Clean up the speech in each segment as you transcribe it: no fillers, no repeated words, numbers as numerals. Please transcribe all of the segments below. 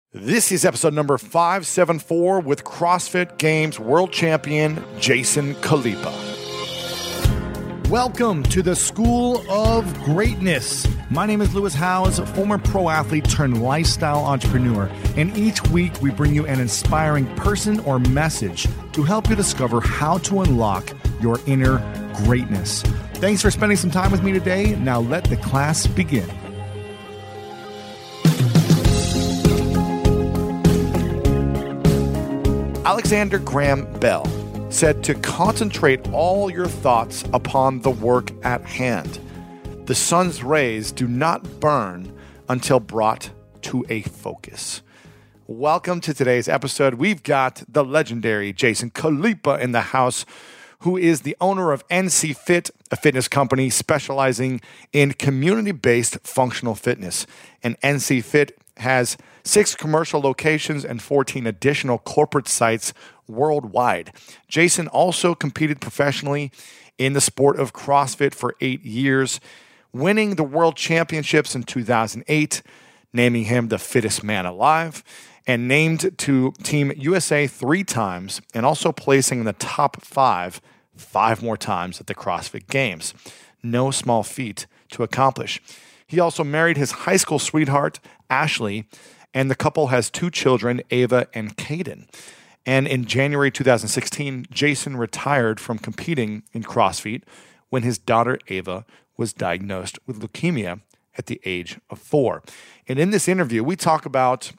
This is episode number 574 with CrossFit Games World Champion Jason Khalipa. Welcome to the School of Greatness. My name is Lewis Howes, former pro athlete turned lifestyle entrepreneur, and each week we bring you an inspiring person or message to help you discover how to unlock your inner greatness. Thanks for spending some time with me today. Now let the class begin. Alexander Graham Bell said to concentrate all your thoughts upon the work at hand. The sun's rays do not burn until brought to a focus. Welcome to today's episode. We've got the legendary Jason Khalipa in the house, who is the owner of NC Fit, a fitness company specializing in community-based functional fitness. And NC Fit has 6 commercial locations and 14 additional corporate sites worldwide. Jason also competed professionally in the sport of CrossFit for 8 years, winning the World Championships in 2008, naming him the fittest man alive, and named to Team USA 3 times, and also placing in the top 5 more times at the CrossFit Games. No small feat to accomplish. He also married his high school sweetheart, Ashley, and the couple has 2 children, Ava and Caden. And in January 2016, Jason retired from competing in CrossFit when his daughter, Ava, was diagnosed with leukemia at the age of 4. And in this interview, we talk about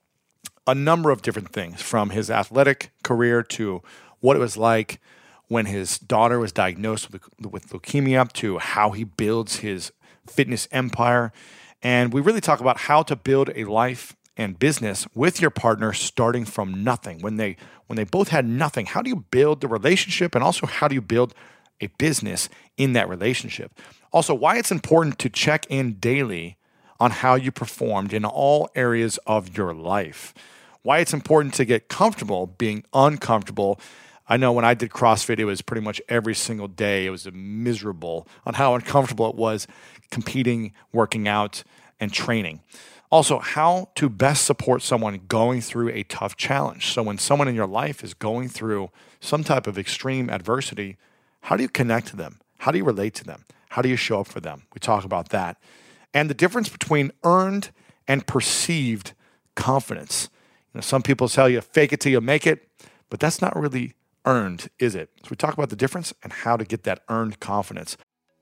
a number of different things, from his athletic career to what it was like when his daughter was diagnosed with leukemia, to how he builds his fitness empire. And we really talk about how to build a life and business with your partner starting from nothing. When they both had nothing, how do you build the relationship, and also how do you build a business in that relationship? Also, why it's important to check in daily on how you performed in all areas of your life. Why it's important to get comfortable being uncomfortable. I know when I did CrossFit, it was pretty much every single day. It was miserable on how uncomfortable it was competing, working out, and training. Also, how to best support someone going through a tough challenge. So when someone in your life is going through some type of extreme adversity, how do you connect to them? How do you relate to them? How do you show up for them? We talk about that. And the difference between earned and perceived confidence. Some people tell you, fake it till you make it, but that's not really earned, is it? So we talk about the difference and how to get that earned confidence.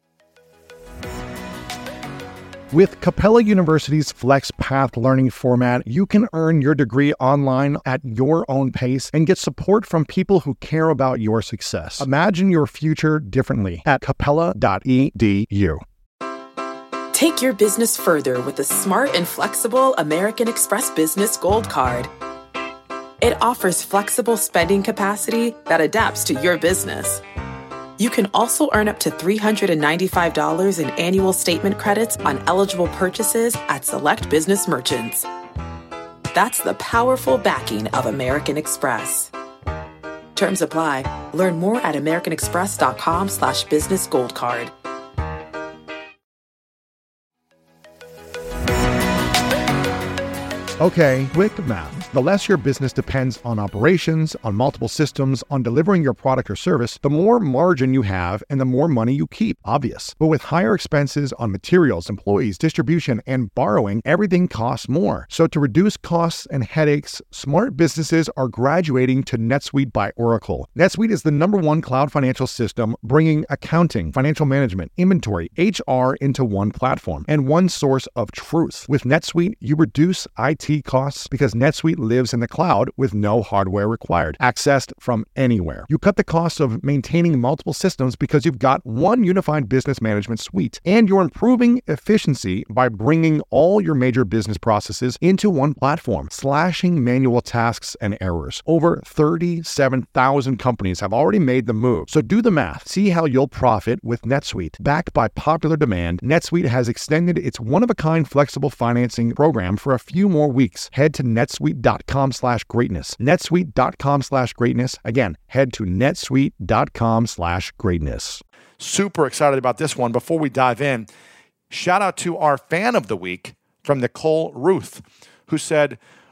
With Capella University's FlexPath learning format, you can earn your degree online at your own pace and get support from people who care about your success. Imagine your future differently at capella.edu. Take your business further with the smart and flexible American Express Business Gold Card. It offers flexible spending capacity that adapts to your business. You can also earn up to $395 in annual statement credits on eligible purchases at select business merchants. That's the powerful backing of American Express. Terms apply. Learn more at americanexpress.com/business gold card. Okay, quick math. The less your business depends on operations, on multiple systems, on delivering your product or service, the more margin you have and the more money you keep. Obvious. But with higher expenses on materials, employees, distribution, and borrowing, everything costs more. So to reduce costs and headaches, smart businesses are graduating to NetSuite by Oracle. NetSuite is the #1 cloud financial system, bringing accounting, financial management, inventory, HR into one platform and one source of truth. With NetSuite, you reduce IT costs because NetSuite lives in the cloud with no hardware required, accessed from anywhere. You cut the cost of maintaining multiple systems because you've got one unified business management suite, and you're improving efficiency by bringing all your major business processes into one platform, slashing manual tasks and errors. Over 37,000 companies have already made the move. So do the math. See how you'll profit with NetSuite. Backed by popular demand, NetSuite has extended its one-of-a-kind flexible financing program for a few more weeks. Head to netsuite.com/greatness. netsuite.com/greatness. Again, head to netsuite.com/greatness. Super excited about this one. Before we dive in, shout out to our fan of the week from Nicole Ruth, who said,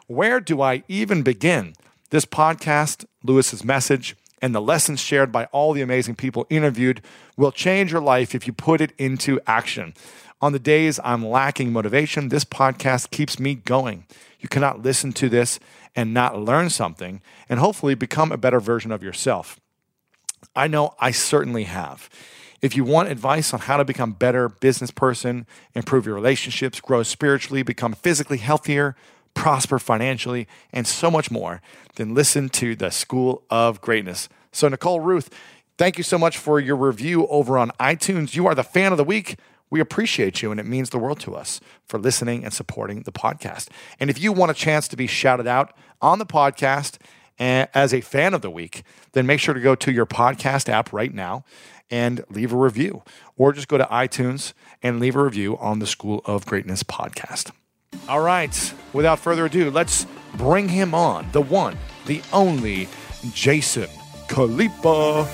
Where do I even begin? This podcast, Lewis's message, and the lessons shared by all the amazing people interviewed will change your life if you put it into action. On the days I'm lacking motivation, this podcast keeps me going. You cannot listen to this and not learn something and hopefully become a better version of yourself. I know I certainly have. If you want advice on how to become a better business person, improve your relationships, grow spiritually, become physically healthier, prosper financially, and so much more, then listen to the School of Greatness. So Nicole Ruth, thank you so much for your review over on iTunes. You are the fan of the week. We appreciate you, and it means the world to us for listening and supporting the podcast. And if you want a chance to be shouted out on the podcast as a fan of the week, then make sure to go to your podcast app right now and leave a review, or just go to iTunes and leave a review on the School of Greatness podcast. All right, without further ado, let's bring him on, the one, the only Jason Khalipa.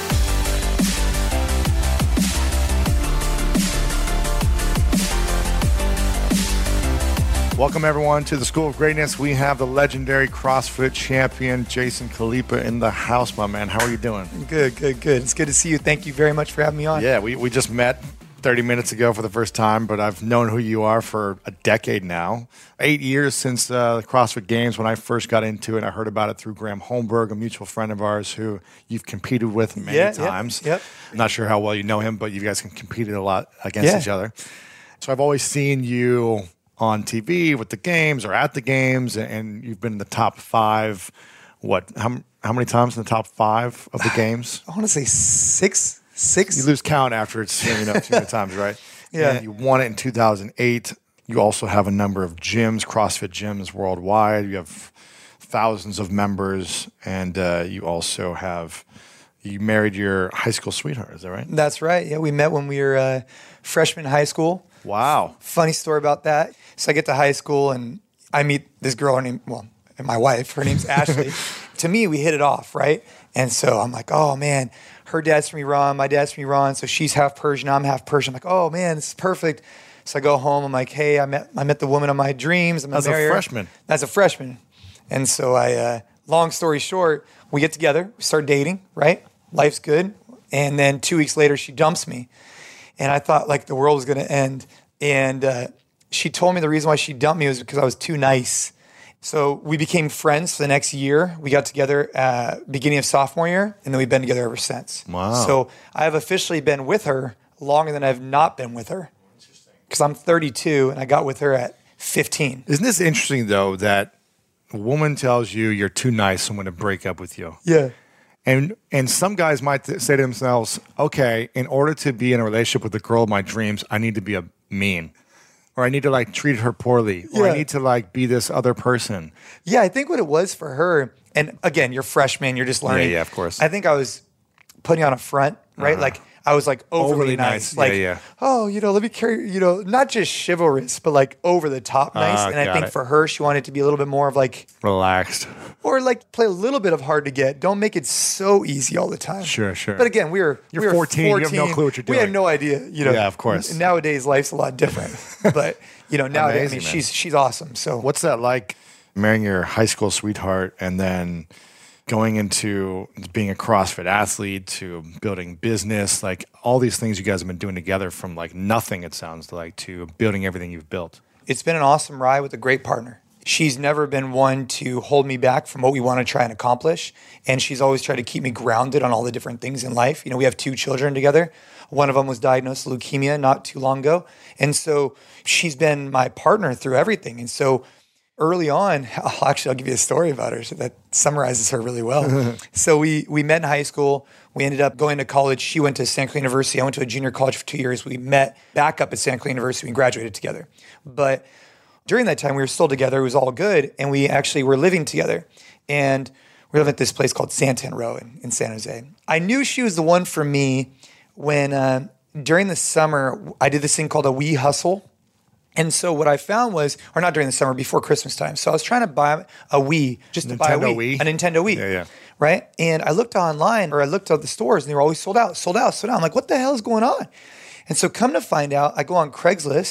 Welcome, everyone, to the School of Greatness. We have the legendary CrossFit champion, Jason Khalipa, in the house, my man. How are you doing? Good. It's good to see you. Thank you very much for having me on. Yeah, we just met 30 minutes ago for the first time, but I've known who you are for a decade now. 8 years since the CrossFit Games when I first got into it. I heard about it through Graham Holmberg, a mutual friend of ours who you've competed with many times. Yep. I'm not sure how well you know him, but you guys competed a lot against each other. So I've always seen you on TV with the games or at the games, and you've been in the top 5. How many times in the top 5 of the games? I want to say six. You lose count after it's too many times, right? Yeah. And you won it in 2008. You also have a number of gyms, CrossFit gyms worldwide. You have thousands of members, and you married your high school sweetheart. Is that right? That's right. Yeah, we met when we were freshmen in high school. Wow. Funny story about that. So I get to high school and I meet this girl, and my wife, her name's Ashley. To me, we hit it off, right? And so I'm like, oh man, her dad's from Iran, my dad's from Iran. So she's half Persian, I'm half Persian. I'm like, oh man, this is perfect. So I go home, I'm like, hey, I met the woman of my dreams. I'm As a freshman. As a freshman. And so long story short, we get together, we start dating, right? Life's good. And then 2 weeks later, she dumps me. And I thought like the world was going to end. And she told me the reason why she dumped me was because I was too nice. So we became friends for the next year. We got together beginning of sophomore year, and then we've been together ever since. Wow. So I have officially been with her longer than I've not been with her. Because I'm 32, and I got with her at 15. Isn't this interesting, though, that a woman tells you you're too nice, I'm going to break up with you? Yeah. And some guys might say to themselves, okay, in order to be in a relationship with the girl of my dreams, I need to be mean. Or I need to like treat her poorly. Or I need to like be this other person. Yeah, I think what it was for her, and again, you're freshman, you're just learning. Yeah, of course. I think I was putting on a front, right? Like I was like overly nice. Like, oh, let me carry, not just chivalrous, but like over the top nice. And I think for her, she wanted to be a little bit more of like relaxed. Or like play a little bit of hard to get. Don't make it so easy all the time. Sure. But again, you're 14. You have no clue what you're doing. We had no idea. Yeah, of course. Nowadays, life's a lot different. But nowadays, Amazing, she's awesome. So what's that like, marrying your high school sweetheart and then going into being a CrossFit athlete to building business, like all these things you guys have been doing together from like nothing, it sounds like, to building everything you've built? It's been an awesome ride with a great partner. She's never been one to hold me back from what we want to try and accomplish. And she's always tried to keep me grounded on all the different things in life. We have 2 children together. One of them was diagnosed with leukemia not too long ago. And so she's been my partner through everything. And so early on, I'll give you a story about her that summarizes her really well. So we met in high school. We ended up going to college. She went to Santa Clara University. I went to a junior college for 2 years. We met back up at Santa Clara University. We graduated together. But during that time, we were still together. It was all good. And we actually were living together. And we lived at this place called Santan Row in San Jose. I knew she was the one for me when during the summer, I did this thing called a Wii Hustle. And so what I found was, or not during the summer, before Christmas time. So I was trying to buy a Wii, a Nintendo Wii. Yeah. Right? And I looked online, or I looked at the stores, and they were always sold out. I'm like, what the hell is going on? And so come to find out, I go on Craigslist,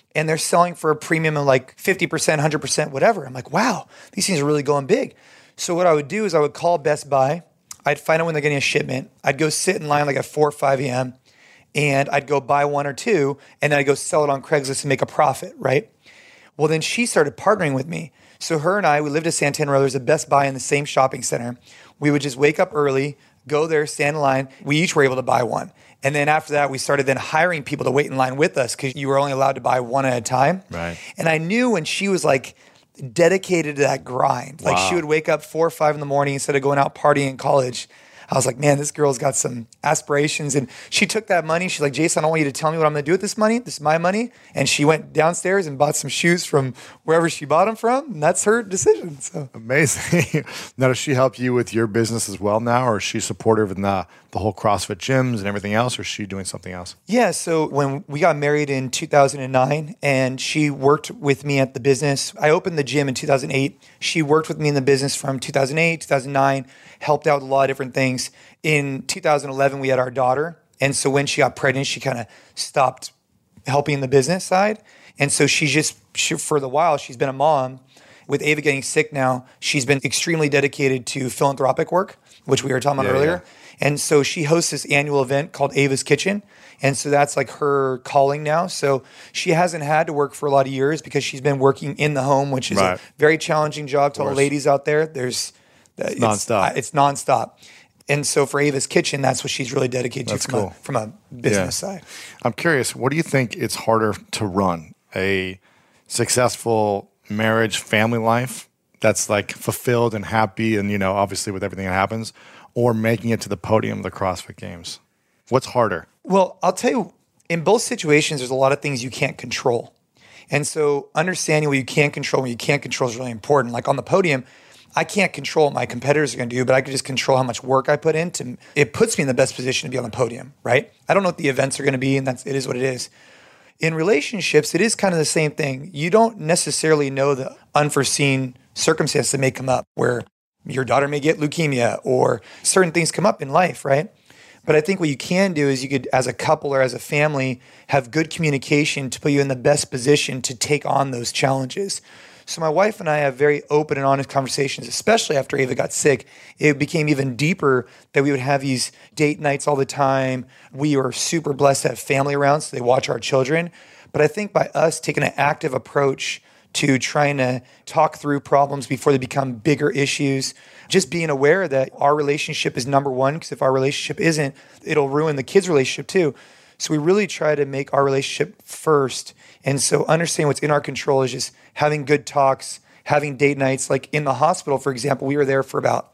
and they're selling for a premium of like 50%, 100%, whatever. I'm like, wow, these things are really going big. So what I would do is I would call Best Buy. I'd find out when they're getting a shipment. I'd go sit in line like at 4 or 5 a.m. and I'd go buy one or two, and then I'd go sell it on Craigslist and make a profit, right? Well, then she started partnering with me. So her and I, we lived at Santana Row. There's a Best Buy in the same shopping center. We would just wake up early, go there, stand in line. We each were able to buy one. And then after that, we started then hiring people to wait in line with us because you were only allowed to buy one at a time. Right. And I knew when she was like dedicated to that grind, like she would wake up 4 or 5 in the morning instead of going out partying in college. I was like, man, this girl's got some aspirations. And she took that money. She's like, Jason, I don't want you to tell me what I'm going to do with this money. This is my money. And she went downstairs and bought some shoes from wherever she bought them from. And that's her decision. So amazing. Now, does she help you with your business as well now? Or is she supportive in the whole CrossFit gyms and everything else? Or is she doing something else? Yeah. So when we got married in 2009 and she worked with me at the business, I opened the gym in 2008. She worked with me in the business from 2008, 2009, helped out with a lot of different things. In 2011, we had our daughter. And so when she got pregnant, she kind of stopped helping the business side. And so she for the while, she's been a mom. With Ava getting sick now, she's been extremely dedicated to philanthropic work, which we were talking about earlier. Yeah. And so she hosts this annual event called Ava's Kitchen. And so that's like her calling now. So she hasn't had to work for a lot of years because she's been working in the home, which is a very challenging job to all the ladies out there. It's nonstop. It's nonstop. And so for Ava's Kitchen, that's what she's really dedicated to from a business side. I'm curious, what do you think it's harder to run? A successful marriage, family life that's like fulfilled and happy and, obviously with everything that happens, or making it to the podium of the CrossFit Games? What's harder? Well, I'll tell you, in both situations, there's a lot of things you can't control. And so understanding what you can control and what you can't control is really important. Like on the podium, I can't control what my competitors are going to do, but I can just control how much work I put in. It puts me in the best position to be on the podium, right? I don't know what the events are going to be, and it is what it is. In relationships, it is kind of the same thing. You don't necessarily know the unforeseen circumstances that may come up where your daughter may get leukemia or certain things come up in life, right? But I think what you can do is you could, as a couple or as a family, have good communication to put you in the best position to take on those challenges. So my wife and I have very open and honest conversations, especially after Ava got sick. It became even deeper that we would have these date nights all the time. We are super blessed to have family around, so they watch our children. But I think by us taking an active approach to trying to talk through problems before they become bigger issues, just being aware that our relationship is number one, because if our relationship isn't, it'll ruin the kids' relationship too. So we really try to make our relationship first. And so understanding what's in our control is just having good talks, having date nights. Like in the hospital, for example, we were there for about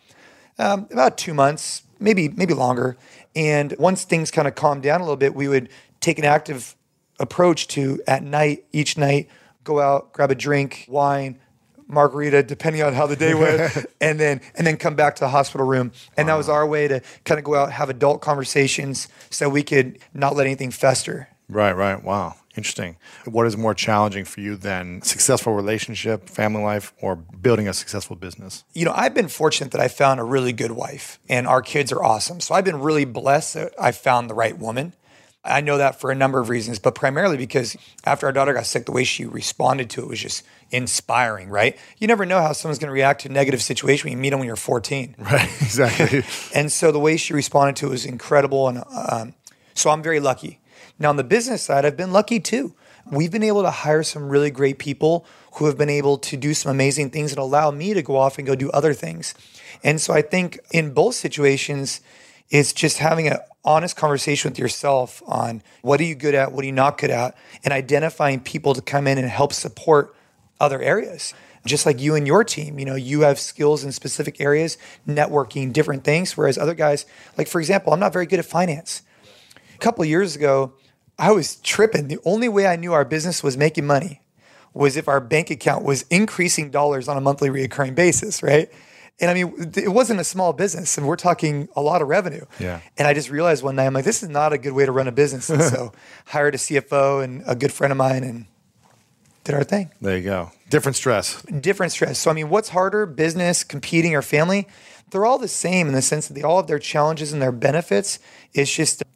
2 months, maybe longer. And once things kind of calmed down a little bit, we would take an active approach to at night, each night, go out, grab a drink, wine, margarita, depending on how the day went, and then come back to the hospital room. And that was our way to kind of go out, have adult conversations so we could not let anything fester. Right. Wow. Interesting. What is more challenging for you than successful relationship, family life, or building a successful business? I've been fortunate that I found a really good wife, and our kids are awesome. So I've been really blessed that I found the right woman. I know that for a number of reasons, but primarily because after our daughter got sick, the way she responded to it was just inspiring, right? You never know how someone's going to react to a negative situation when you meet them when you're 14. Right, exactly. And so the way she responded to it was incredible. And so I'm very lucky. Now, on the business side, I've been lucky too. We've been able to hire some really great people who have been able to do some amazing things and allow me to go off and go do other things. And so I think in both situations, it's just having an honest conversation with yourself on what are you good at, what are you not good at, and identifying people to come in and help support other areas. Just like you and your team, you have skills in specific areas, networking, different things, whereas other guys, like for example, I'm not very good at finance. A couple of years ago, I was tripping. The only way I knew our business was making money was if our bank account was increasing dollars on a monthly recurring basis, right? And I mean, it wasn't a small business, and we're talking a lot of revenue. Yeah. And I just realized one night, I'm like, this is not a good way to run a business. And so hired a CFO and a good friend of mine and did our thing. There you go. Different stress. So I mean, what's harder, business, competing, or family? They're all the same in the sense that they all have their challenges and their benefits. It's just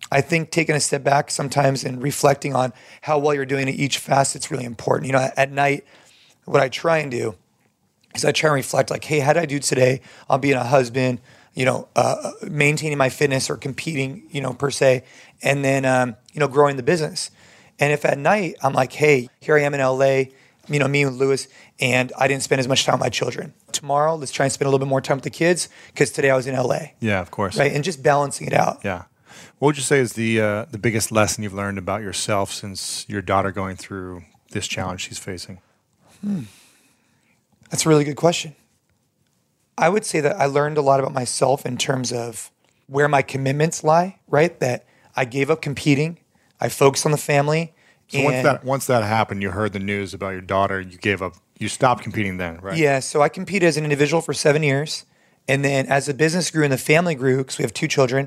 I think taking a step back sometimes and reflecting on how well you're doing at each facet is really important. You know, at night, what I try and do is I try and reflect like, hey, how did I do today on being a husband, you know, maintaining my fitness or competing, you know, per se, and then, you know, growing the business. And if at night I'm like, hey, here I am in LA, you know, me and Lewis, and I didn't spend as much time with my children. Tomorrow, let's try and spend a little bit more time with the kids because today I was in LA. Yeah, of course. Right, and just balancing it out. Yeah. What would you say is the biggest lesson you've learned about yourself since your daughter going through this challenge she's facing? That's a really good question. I would say that I learned a lot about myself in terms of where my commitments lie, right? That I gave up competing. I focused on the family. So once that happened, you heard the news about your daughter, you gave up, you stopped competing then, right? Yeah, so I competed as an individual for 7 years. And then as the business grew and the family grew, because we have 2 children,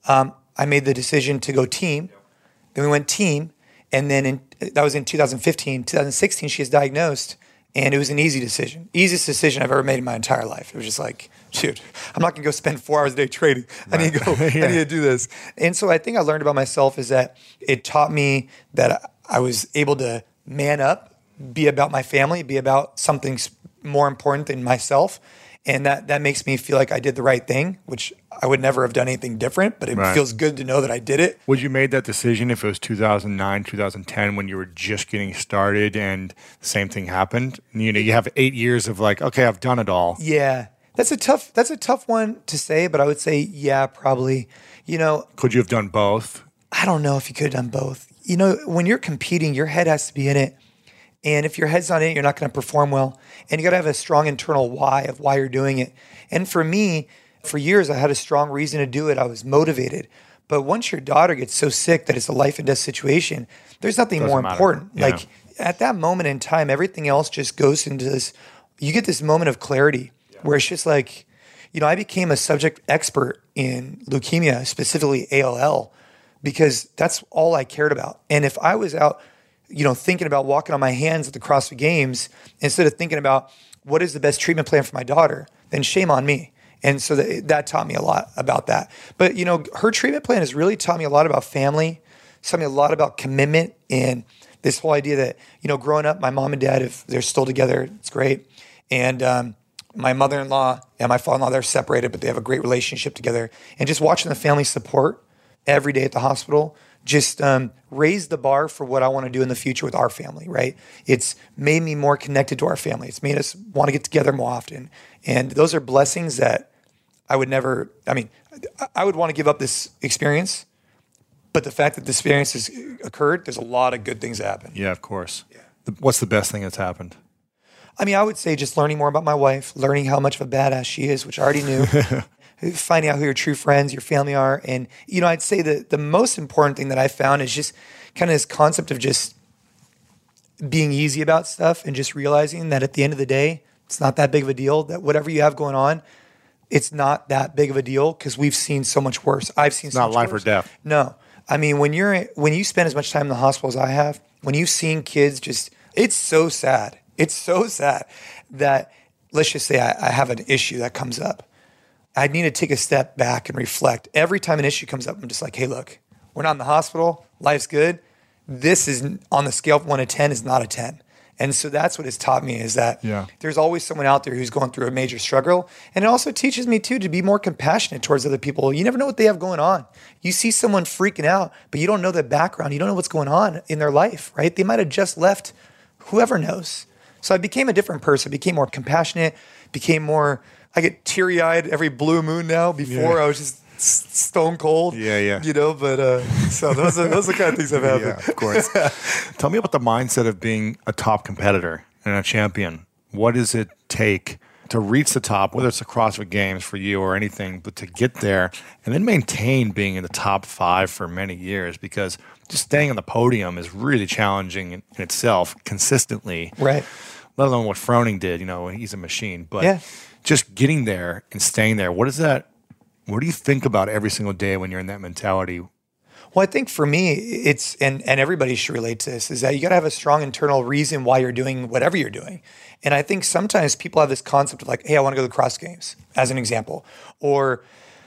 I made the decision to go team. Then we went team. And then that was in 2015. 2016, she was diagnosed. And it was an easy decision. Easiest decision I've ever made in my entire life. It was just like, dude, I'm not going to go spend 4 hours a day trading. Right. I need to go, I need to do this. And so I think I learned about myself is that it taught me that I was able to man up, be about my family, be about something more important than myself. And that makes me feel like I did the right thing, which I would never have done anything different, but it feels good to know that I did it. Would you made that decision if it was 2009, 2010 when you were just getting started and the same thing happened? You know, you have 8 years of like, okay, I've done it all. Yeah. That's a tough one to say, but I would say, yeah, probably. You know, could you have done both? I don't know if you could have done both. You know, when you're competing, your head has to be in it. And if your head's not in it, you're not going to perform well. And you got to have a strong internal why of why you're doing it. And for me, for years, I had a strong reason to do it. I was motivated. But once your daughter gets so sick that it's a life and death situation, there's nothing more important. Yeah. Like at that moment in time, everything else just goes into this. You get this moment of clarity where it's just like, you know, I became a subject expert in leukemia, specifically ALL, because that's all I cared about. And if I was out, you know, thinking about walking on my hands at the CrossFit Games instead of thinking about what is the best treatment plan for my daughter, then shame on me. And so that taught me a lot about that. But, you know, her treatment plan has really taught me a lot about family, taught me a lot about commitment and this whole idea that, you know, growing up, my mom and dad, if they're still together, it's great. And my mother-in-law and my father-in-law, they're separated, but they have a great relationship together. And just watching the family support every day at the hospital just raised the bar for what I want to do in the future with our family, right? It's made me more connected to our family. It's made us want to get together more often. And those are blessings that I would never, I mean, I would want to give up this experience, but the fact that this experience has occurred, there's a lot of good things that happen. Yeah, of course. Yeah. What's the best thing that's happened? I mean, I would say just learning more about my wife, learning how much of a badass she is, which I already knew. Finding out who your true friends, your family are. And, you know, I'd say that the most important thing that I found is just kind of this concept of just being easy about stuff and just realizing that at the end of the day, it's not that big of a deal, that whatever you have going on, it's not that big of a deal because we've seen so much worse. I've seen so much worse. Not life or death. No. I mean, when you spend as much time in the hospital as I have, when you've seen kids just, it's so sad. It's so sad that, let's just say I have an issue that comes up. I need to take a step back and reflect. Every time an issue comes up, I'm just like, hey, look, we're not in the hospital. Life's good. This is on the scale of 1 to 10 is not a 10. And so that's what it's taught me is that there's always someone out there who's going through a major struggle. And it also teaches me too to be more compassionate towards other people. You never know what they have going on. You see someone freaking out, but you don't know the background. You don't know what's going on in their life, right? They might have just left. Whoever knows. So I became a different person, became more compassionate, became more, I get teary-eyed every blue moon now. Before I was just stone cold. You know, but so those are the kind of things that happen. Yeah, of course. Tell me about the mindset of being a top competitor and a champion. What does it take to reach the top, whether it's the CrossFit Games for you or anything, but to get there and then maintain being in the top 5 for many years? Because just staying on the podium is really challenging in itself consistently. Right. Let alone what Froning did, you know, he's a machine. But just getting there and staying there, what do you think about every single day when you're in that mentality? Well, I think for me, it's, and everybody should relate to this, is that you got to have a strong internal reason why you're doing whatever you're doing. And I think sometimes people have this concept of like, hey, I want to go to the CrossFit Games, as an example. Or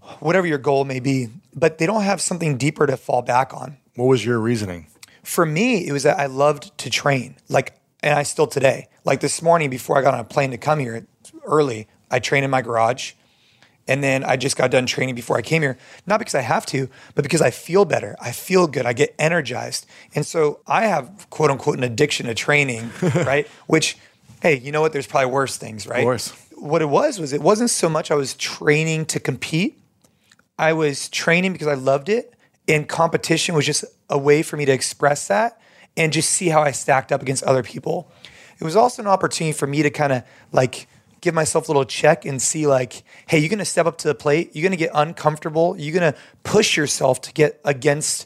whatever your goal may be, but they don't have something deeper to fall back on. What was your reasoning? For me, it was that I loved to train, and I still today. Like this morning, before I got on a plane to come here early, I trained in my garage. And then I just got done training before I came here, not because I have to, but because I feel better. I feel good. I get energized. And so I have, quote unquote, an addiction to training, right? Which, hey, you know what? There's probably worse things, right? Of course. What it was it wasn't so much I was training to compete. I was training because I loved it. And competition was just a way for me to express that and just see how I stacked up against other people. It was also an opportunity for me to kind of give myself a little check and see hey, you're going to step up to the plate. You're going to get uncomfortable. You're going to push yourself to get against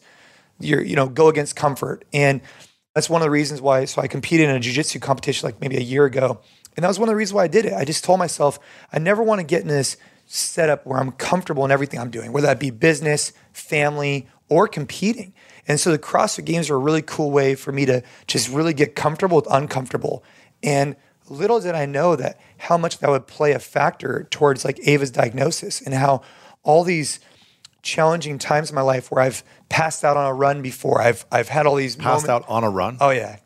go against comfort. And that's one of the reasons why. So I competed in a jiu-jitsu competition maybe a year ago. And that was one of the reasons why I did it. I just told myself, I never want to get in this setup where I'm comfortable in everything I'm doing, whether that be business, family, or competing. And so the CrossFit Games are a really cool way for me to just really get comfortable with uncomfortable. And little did I know that how much that would play a factor towards Ava's diagnosis, and how all these challenging times in my life where I've passed out on a run before, I've had all these Passed out on a run? Oh yeah.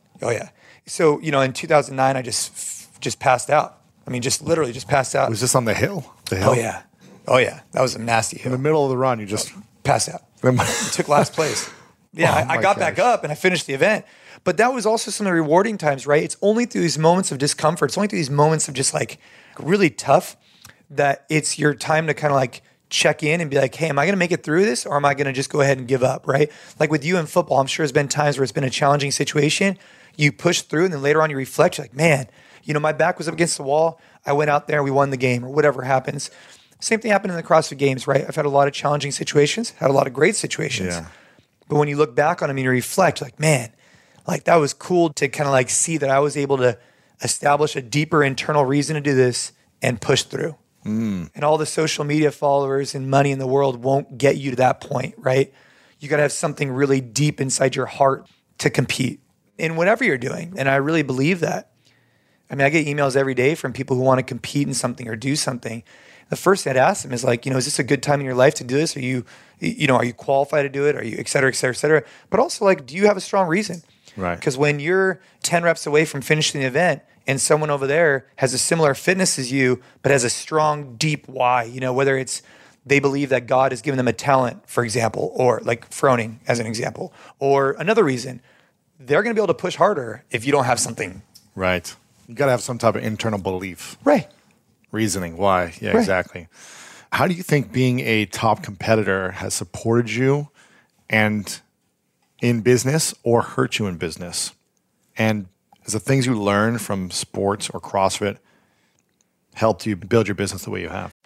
So, in 2009, I just passed out. I mean, just literally just passed out. Was this on the hill? Oh yeah. That was a nasty hill. In the middle of the run, you just passed out. Took last place. Yeah, I got back up and I finished the event. But that was also some of the rewarding times, right? It's only through these moments of discomfort, it's only through these moments of just really tough, that it's your time to kind of check in and be hey, am I going to make it through this, or am I going to just go ahead and give up, right? Like with you in football, I'm sure there's been times where it's been a challenging situation. You push through, and then later on you reflect, you're man, my back was up against the wall. I went out there, we won the game, or whatever happens. Same thing happened in the CrossFit Games, right? I've had a lot of challenging situations, had a lot of great situations. Yeah. But when you look back on them and you reflect, man, that was cool to kind of see that I was able to establish a deeper internal reason to do this and push through. And all the social media followers and money in the world won't get you to that point, right? You got to have something really deep inside your heart to compete in whatever you're doing. And I really believe that. I mean, I get emails every day from people who want to compete in something or do something. The first thing I'd ask them is is this a good time in your life to do this? Are you qualified to do it? Are you, et cetera, et cetera, et cetera? But also do you have a strong reason? Right. Because when you're 10 reps away from finishing the event and someone over there has a similar fitness as you, but has a strong, deep why, whether it's they believe that God has given them a talent, for example, or Froning as an example, or another reason, they're going to be able to push harder if you don't have something. Right. You got to have some type of internal belief. Right. Reasoning. Why? Yeah, right. Exactly. How do you think being a top competitor has supported you and in business or hurt you in business? And has the things you learned from sports or CrossFit helped you build your business the way you have?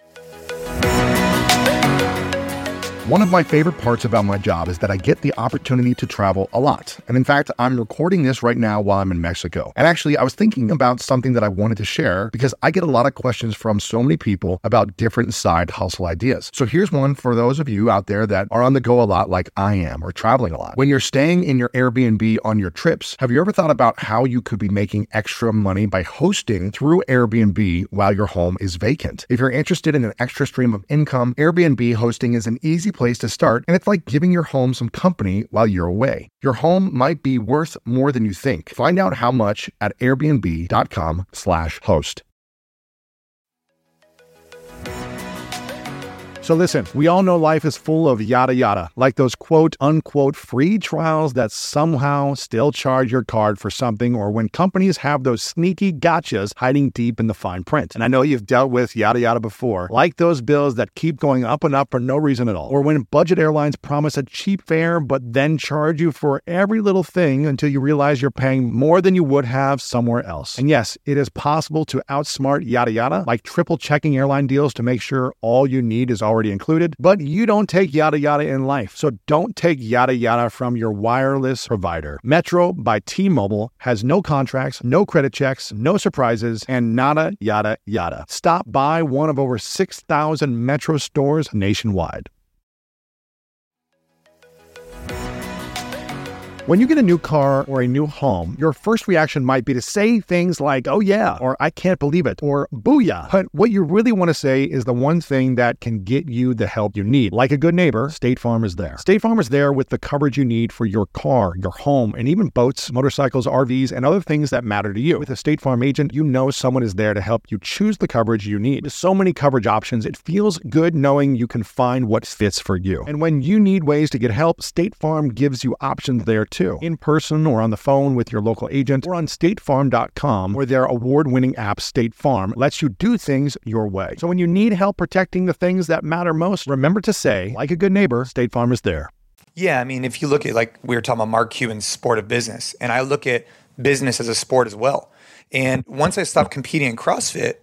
One of my favorite parts about my job is that I get the opportunity to travel a lot. And in fact, I'm recording this right now while I'm in Mexico. And actually, I was thinking about something that I wanted to share because I get a lot of questions from so many people about different side hustle ideas. So here's one for those of you out there that are on the go a lot like I am, or traveling a lot. When you're staying in your Airbnb on your trips, have you ever thought about how you could be making extra money by hosting through Airbnb while your home is vacant? If you're interested in an extra stream of income, Airbnb hosting is an easy place to start, and it's like giving your home some company while you're away. Your home might be worth more than you think. Find out how much at airbnb.com/host. So listen, we all know life is full of yada yada, like those quote unquote free trials that somehow still charge your card for something, or when companies have those sneaky gotchas hiding deep in the fine print. And I know you've dealt with yada yada before, like those bills that keep going up and up for no reason at all, or when budget airlines promise a cheap fare but then charge you for every little thing until you realize you're paying more than you would have somewhere else. And yes, it is possible to outsmart yada yada, like triple checking airline deals to make sure all you need is already included, but you don't take yada yada in life. So don't take yada yada from your wireless provider. Metro by T-Mobile has no contracts, no credit checks, no surprises, and nada yada yada. Stop by one of over 6,000 Metro stores nationwide. When you get a new car or a new home, your first reaction might be to say things like, oh yeah, or I can't believe it, or booyah. But what you really want to say is the one thing that can get you the help you need. Like a good neighbor, State Farm is there. State Farm is there with the coverage you need for your car, your home, and even boats, motorcycles, RVs, and other things that matter to you. With a State Farm agent, you know someone is there to help you choose the coverage you need. With so many coverage options, it feels good knowing you can find what fits for you. And when you need ways to get help, State Farm gives you options there too. In person or on the phone with your local agent or on statefarm.com, where their award-winning app State Farm lets you do things your way. So when you need help protecting the things that matter most, remember to say, like a good neighbor, State Farm is there. Yeah, I mean, if you look at, like we were talking about Mark Cuban's Sport of Business, and I look at business as a sport as well. And once I stopped competing in CrossFit,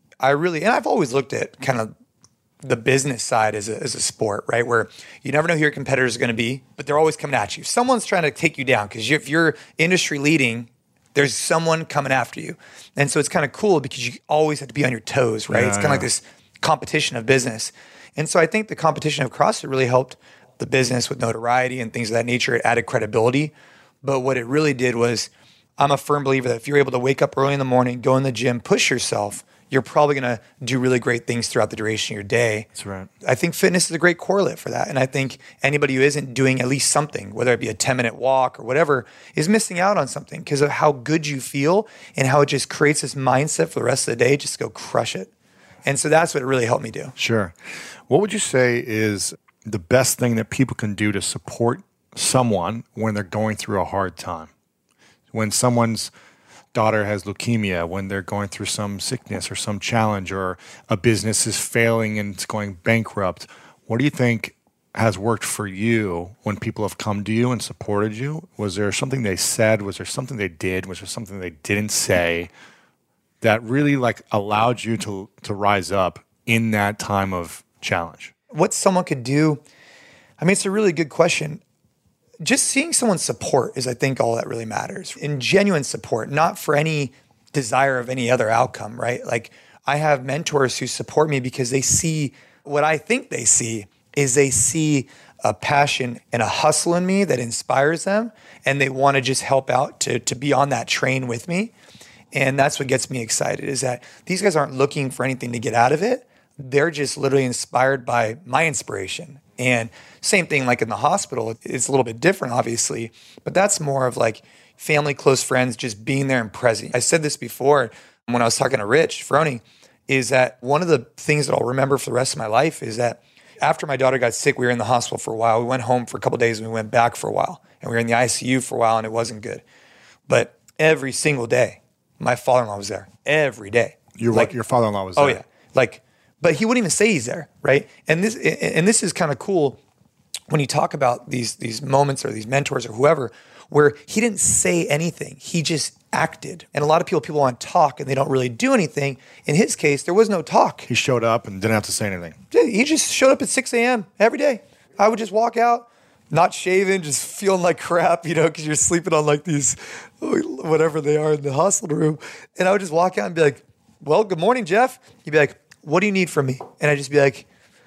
I've always looked at kind of the business side as a sport, right? Where you never know who your competitors are going to be, but they're always coming at you. Someone's trying to take you down because if you're industry leading, there's someone coming after you. And so it's kind of cool because you always have to be on your toes, right? It's kind of like this competition of business. And so I think the competition of CrossFit really helped the business with notoriety and things of that nature. It added credibility. But what it really did was, I'm a firm believer that if you're able to wake up early in the morning, go in the gym, push yourself, you're probably going to do really great things throughout the duration of your day. That's right. I think fitness is a great correlate for that. And I think anybody who isn't doing at least something, whether it be a 10-minute walk or whatever, is missing out on something because of how good you feel and how it just creates this mindset for the rest of the day, just go crush it. And so that's what it really helped me do. Sure. What would you say is the best thing that people can do to support someone when they're going through a hard time? When someone's daughter has leukemia, when they're going through some sickness or some challenge, or a business is failing and it's going bankrupt, what do you think has worked for you when people have come to you and supported you? Was there something they said? Was there something they did? Was there something they didn't say that really allowed you to rise up in that time of challenge? What someone could do, I mean, it's a really good question. Just seeing someone's support is, I think, all that really matters. In genuine support, not for any desire of any other outcome, right? Like, I have mentors who support me because they see what I think they see is they see a passion and a hustle in me that inspires them, and they want to just help out to be on that train with me. And that's what gets me excited, is that these guys aren't looking for anything to get out of it. They're just literally inspired by my inspiration. And same thing like in the hospital, it's a little bit different, obviously, but that's more of like family, close friends, just being there and present. I said this before when I was talking to Rich Froning, is that one of the things that I'll remember for the rest of my life is that after my daughter got sick, we were in the hospital for a while. We went home for a couple of days and we went back for a while. And we were in the ICU for a while and it wasn't good. But every single day, my father-in-law was there. Every day. Your father-in-law was there? Oh, yeah. But he wouldn't even say he's there, right? And this is kind of cool when you talk about these moments or these mentors or whoever, where he didn't say anything. He just acted. And a lot of people want to talk and they don't really do anything. In his case, there was no talk. He showed up and didn't have to say anything. He just showed up at 6 a.m. every day. I would just walk out, not shaven, just feeling like crap, because you're sleeping on like these, whatever they are in the hospital room. And I would just walk out and be like, well, good morning, Jeff. He'd be like, what do you need from me? And I'd just be like,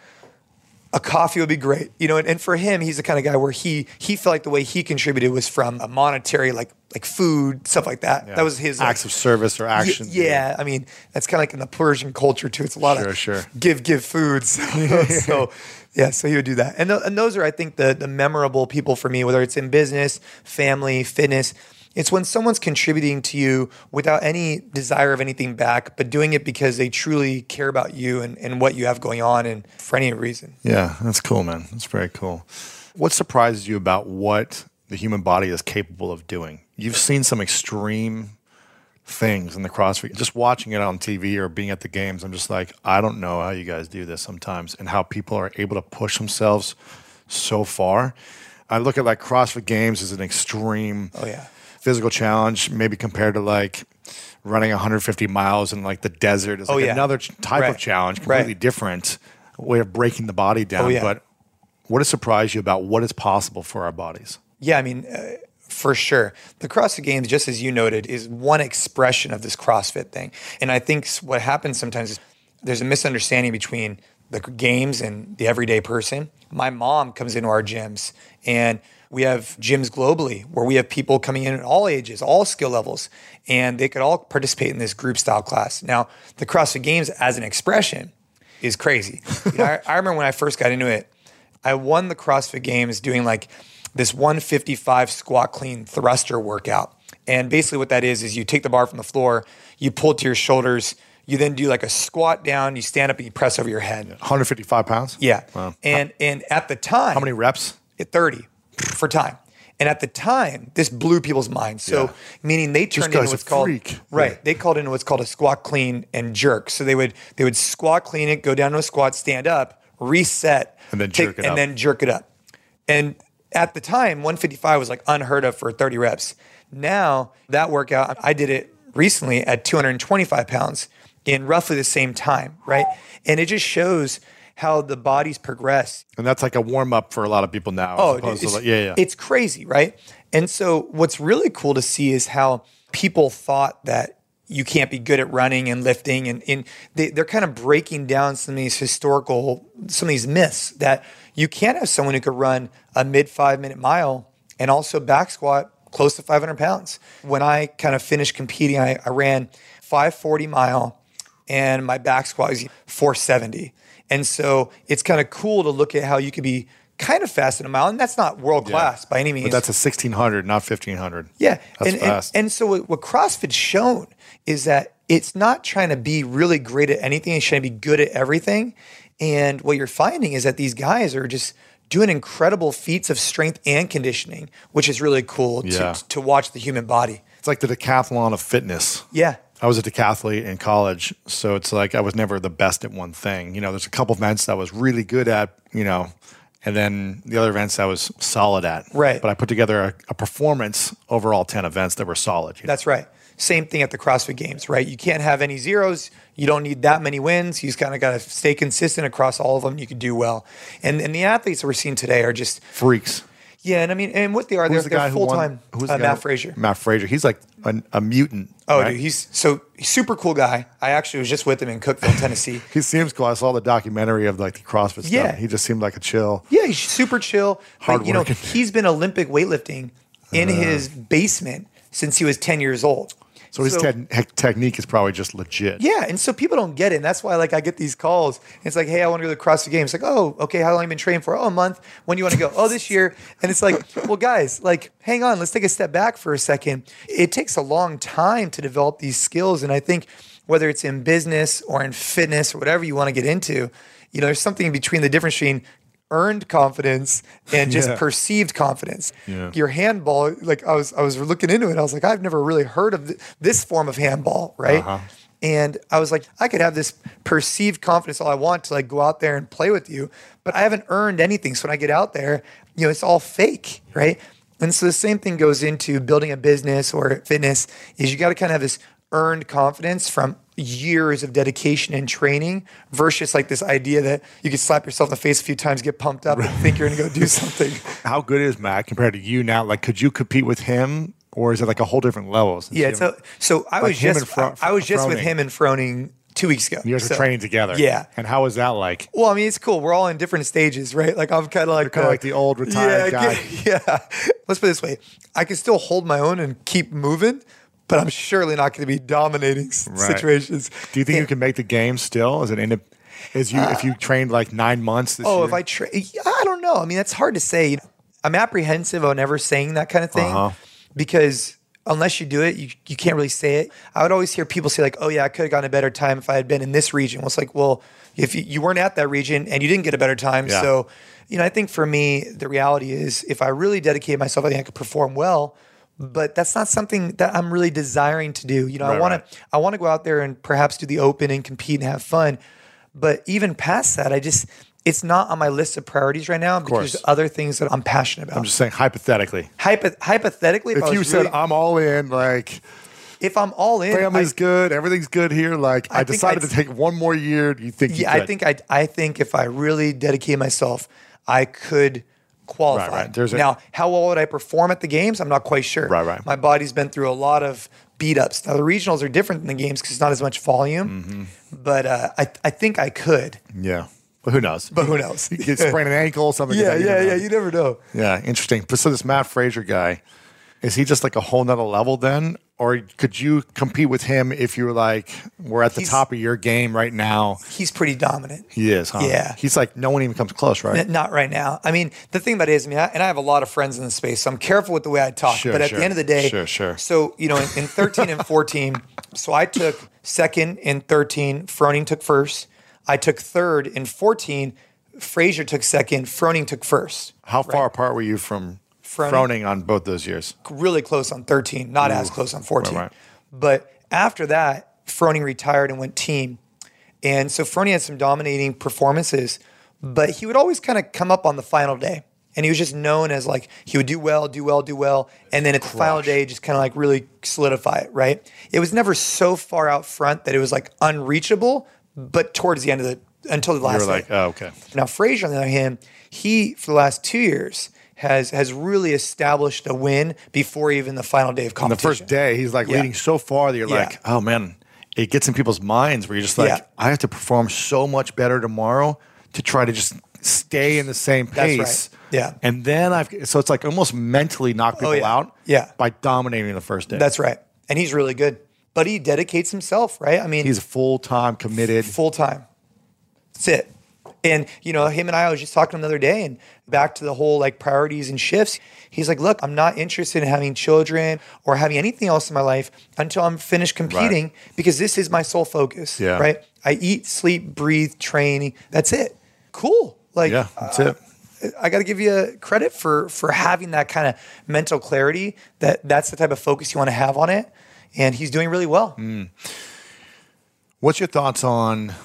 a coffee would be great. And for him, he's the kind of guy where he felt like the way he contributed was from a monetary, like food, stuff like that. Yeah. That was his acts of service or action. Yeah. I mean, that's kind of like in the Persian culture too. It's a lot of give foods. So he would do that. And those are, I think, the memorable people for me, whether it's in business, family, fitness. It's when someone's contributing to you without any desire of anything back, but doing it because they truly care about you and what you have going on and for any reason. Yeah, that's cool, man. That's very cool. What surprises you about what the human body is capable of doing? You've seen some extreme things in the CrossFit. Just watching it on TV or being at the games, I'm just like, I don't know how you guys do this sometimes and how people are able to push themselves so far. I look at like CrossFit Games as an extreme physical challenge, maybe compared to like running 150 miles in like the desert is like another type of challenge, completely different way of breaking the body down. But what has surprised you about what is possible for our bodies? Yeah, I mean, for sure. The CrossFit Games, just as you noted, is one expression of this CrossFit thing. And I think what happens sometimes is there's a misunderstanding between the games and the everyday person. My mom comes into our gyms and We have gyms globally where we have people coming in at all ages, all skill levels, and they could all participate in this group style class. Now, the CrossFit Games as an expression is crazy. I remember when I first got into it, I won the CrossFit Games doing like this 155 squat clean thruster workout. And basically what that is you take the bar from the floor, you pull it to your shoulders, you then do like a squat down, you stand up and you press over your head. 155 pounds? Yeah. Wow. And at the time, How many reps? 30 for time. And at the time, this blew people's minds. So meaning they turned into what's called They called into what's called a squat clean and jerk. So they would squat clean it, go down to a squat, stand up, reset, and then jerk it up. And then jerk it up. And at the time, 155 was like unheard of for 30 reps. Now that workout, I did it recently at 225 pounds in roughly the same time, right? And it just shows how the body's progressed. And that's like a warm up for a lot of people now. It's crazy, right? And so what's really cool to see is how people thought that you can't be good at running and lifting, and they're kind of breaking down some of these myths that you can't have someone who could run a mid 5-minute mile and also back squat close to 500 pounds. When I kind of finished competing, I ran 540 mile and my back squat was 470. And so it's kind of cool to look at how you could be kind of fast in a mile. And that's not world class by any means. But that's a 1600, not 1500. Yeah. That's fast. And so what CrossFit's shown is that it's not trying to be really great at anything. It's trying to be good at everything. And what you're finding is that these guys are just doing incredible feats of strength and conditioning, which is really cool to watch the human body. It's like the decathlon of fitness. Yeah. I was a decathlete in college, so it's like I was never the best at one thing. There's a couple events I was really good at, and then the other events I was solid at. Right. But I put together a performance over all 10 events that were solid. That's right. Same thing at the CrossFit Games, right? You can't have any zeros. You don't need that many wins. You just kind of got to stay consistent across all of them. You could do well. And the athletes that we're seeing today are just freaks. Yeah, and I mean, and what they are, they're full-time. Matt Frazier. Matt Frazier. He's like a mutant. Oh, right? dude, he's super cool guy. I actually was just with him in Cookeville, Tennessee. He seems cool. I saw the documentary of like the CrossFit stuff. He just seemed like a chill. Yeah, he's super chill. Hard-working. He's been Olympic weightlifting in his basement since he was 10 years old. So his technique is probably just legit. Yeah, and so people don't get it. And that's why I get these calls. It's like, hey, I want to go to the CrossFit Games. It's like, oh, okay, how long have you been training for? Oh, a month. When do you want to go? Oh, this year. And it's like, well, guys, hang on. Let's take a step back for a second. It takes a long time to develop these skills. And I think whether it's in business or in fitness or whatever you want to get into, there's something between the difference between earned confidence and just perceived confidence. Yeah. Your handball, I was looking into it. I was like, I've never really heard of this form of handball, right? Uh-huh. And I was like, I could have this perceived confidence all I want to go out there and play with you, but I haven't earned anything. So when I get out there, it's all fake, right? And so the same thing goes into building a business or fitness is you got to kind of have this earned confidence from years of dedication and training versus this idea that you could slap yourself in the face a few times, get pumped up and think you're going to go do something. How good is Matt compared to you now? Could you compete with him or is it a whole different level? Yeah. So I was just with him in Froning 2 weeks ago. You guys were training together. Yeah. And how was that like? Well, I mean, it's cool. We're all in different stages, right? I'm kind of like the old retired guy. Yeah. Let's put it this way. I can still hold my own and keep moving, but I'm surely not going to be dominating situations. Do you think you can make the game still? Is it if you trained 9 months this year? If I train, I don't know. I mean, that's hard to say. I'm apprehensive on never saying that kind of thing because unless you do it, you can't really say it. I would always hear people say oh yeah, I could have gotten a better time if I had been in this region. Well, it's well, if you weren't at that region and you didn't get a better time. Yeah. So, I think for me, the reality is if I really dedicate myself, I think I could perform well. But that's not something that I'm really desiring to do. I want to go out there and perhaps do the open and compete and have fun. But even past that, it's not on my list of priorities right now because there's other things that I'm passionate about. I'm just saying hypothetically. Hypothetically, if you said I'm all in, if I'm all in, family's good, everything's good here. I decided to take one more year. Do you think? Yeah, I think if I really dedicate myself, I could qualify. Right. Now, how well would I perform at the games? I'm not quite sure. Right. My body's been through a lot of beat ups. Now, the regionals are different than the games because it's not as much volume, but I think I could. Yeah. But who knows? He gets sprained an ankle, something. Yeah. You never know. Yeah, interesting. But so this Matt Frazier guy, is he just like a whole nother level then? Or could you compete with him if you were like, we're at the top of your game right now? He's pretty dominant. He is, huh? Yeah. He's like, no one even comes close, right? Not right now. I mean, the thing about it is, and I have a lot of friends in the space, so I'm careful with the way I talk. Sure, but at the end of the day, Sure. So, in 13 and 14, so I took second in 13, Froning took first. I took third in 14, Frazier took second, Froning took first. How far apart were you from Froning on both those years? Really close on 13, not as close on 14. Right. But after that, Froning retired and went team. And so Froning had some dominating performances, but he would always kind of come up on the final day. And he was just known as like, he would do well. And then at the final day, just kind of like really solidify it, right? It was never so far out front that it was like unreachable, but towards the end of until the last day. You were like, oh, okay. Now, Frazier, on the other hand, he, for the last 2 years, has really established a win before even the final day of competition. On the first day, he's like leading so far that you're like, oh man, it gets in people's minds where you're just like, I have to perform so much better tomorrow to try to just stay in the same pace. That's right. Yeah. And then so it's like almost mentally knock people out by dominating the first day. That's right. And he's really good. But he dedicates himself, right? I mean, he's full-time committed. Full-time. That's it. And, him and I was just talking the other day and back to the whole like priorities and shifts. He's like, look, I'm not interested in having children or having anything else in my life until I'm finished competing because this is my sole focus, right? I eat, sleep, breathe, training. That's it. Cool. Like, that's it. I got to give you credit for having that kind of mental clarity that's the type of focus you want to have on it. And he's doing really well. What's your thoughts on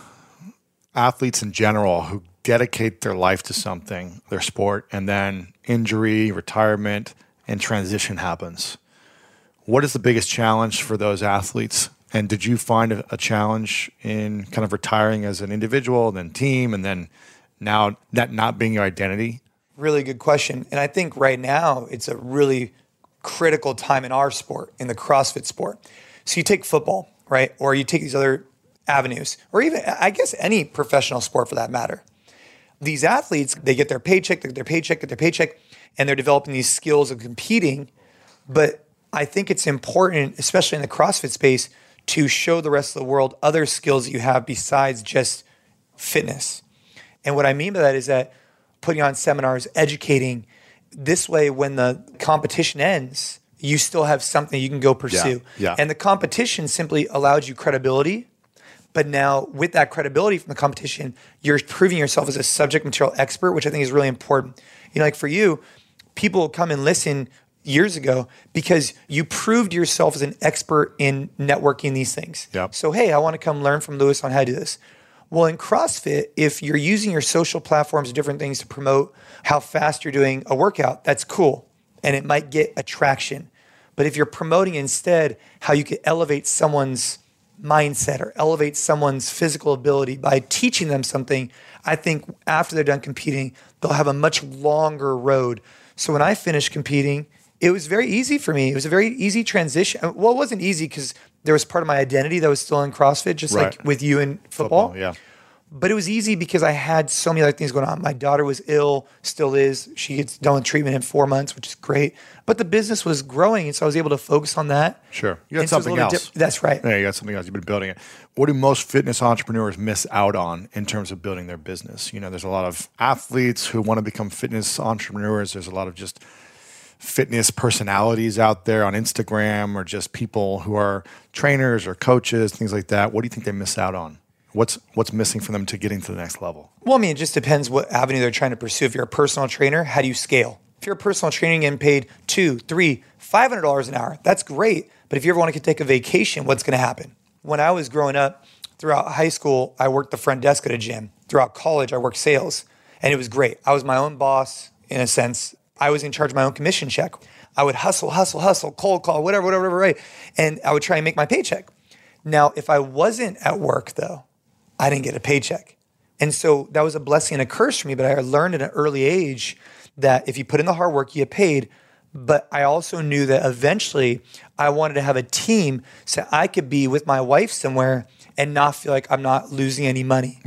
athletes in general who dedicate their life to something, their sport, and then injury, retirement, and transition happens? What is the biggest challenge for those athletes? And did you find a challenge in kind of retiring as an individual, then team, and then now that not being your identity? Really good question. And I think right now it's a really critical time in our sport, in the CrossFit sport. So you take football, right? Or you take these other avenues, or even, I guess, any professional sport for that matter. These athletes, they get their paycheck, and they're developing these skills of competing. But I think it's important, especially in the CrossFit space, to show the rest of the world other skills that you have besides just fitness. And what I mean by that is that putting on seminars, educating, this way when the competition ends, you still have something you can go pursue. And the competition simply allows you credibility. But now with that credibility from the competition, you're proving yourself as a subject material expert, which I think is really important. Like for you, people come and listen years ago because you proved yourself as an expert in networking these things. So, hey, I want to come learn from Lewis on how to do this. Well, in CrossFit, if you're using your social platforms and different things to promote how fast you're doing a workout, that's cool. And it might get attraction. But if you're promoting instead how you could elevate someone's mindset or elevate someone's physical ability by teaching them something, I think after they're done competing, they'll have a much longer road. So when I finished competing, it was very easy for me. It was a very easy transition. Well, it wasn't easy because there was part of my identity that was still in CrossFit, just like with you in football. But it was easy because I had so many other things going on. My daughter was ill, still is. She gets done with treatment in 4 months, which is great. But the business was growing, and so I was able to focus on that. Sure. You got something else. That's right. Yeah, you got something else. You've been building it. What do most fitness entrepreneurs miss out on in terms of building their business? There's a lot of athletes who want to become fitness entrepreneurs. There's a lot of just fitness personalities out there on Instagram, or just people who are trainers or coaches, things like that. What do you think they miss out on? What's missing for them to getting to the next level? Well, I mean, it just depends what avenue they're trying to pursue. If you're a personal trainer, how do you scale? If you're a personal trainer getting paid $200, $300, $500 an hour, that's great. But if you ever want to take a vacation, what's going to happen? When I was growing up, throughout high school, I worked the front desk at a gym. Throughout college, I worked sales, and it was great. I was my own boss in a sense. I was in charge of my own commission check. I would hustle, cold call, whatever, right? And I would try and make my paycheck. Now, if I wasn't at work, though, I didn't get a paycheck. And so that was a blessing and a curse for me, but I learned at an early age that if you put in the hard work, you get paid. But I also knew that eventually I wanted to have a team so I could be with my wife somewhere and not feel like I'm not losing any money.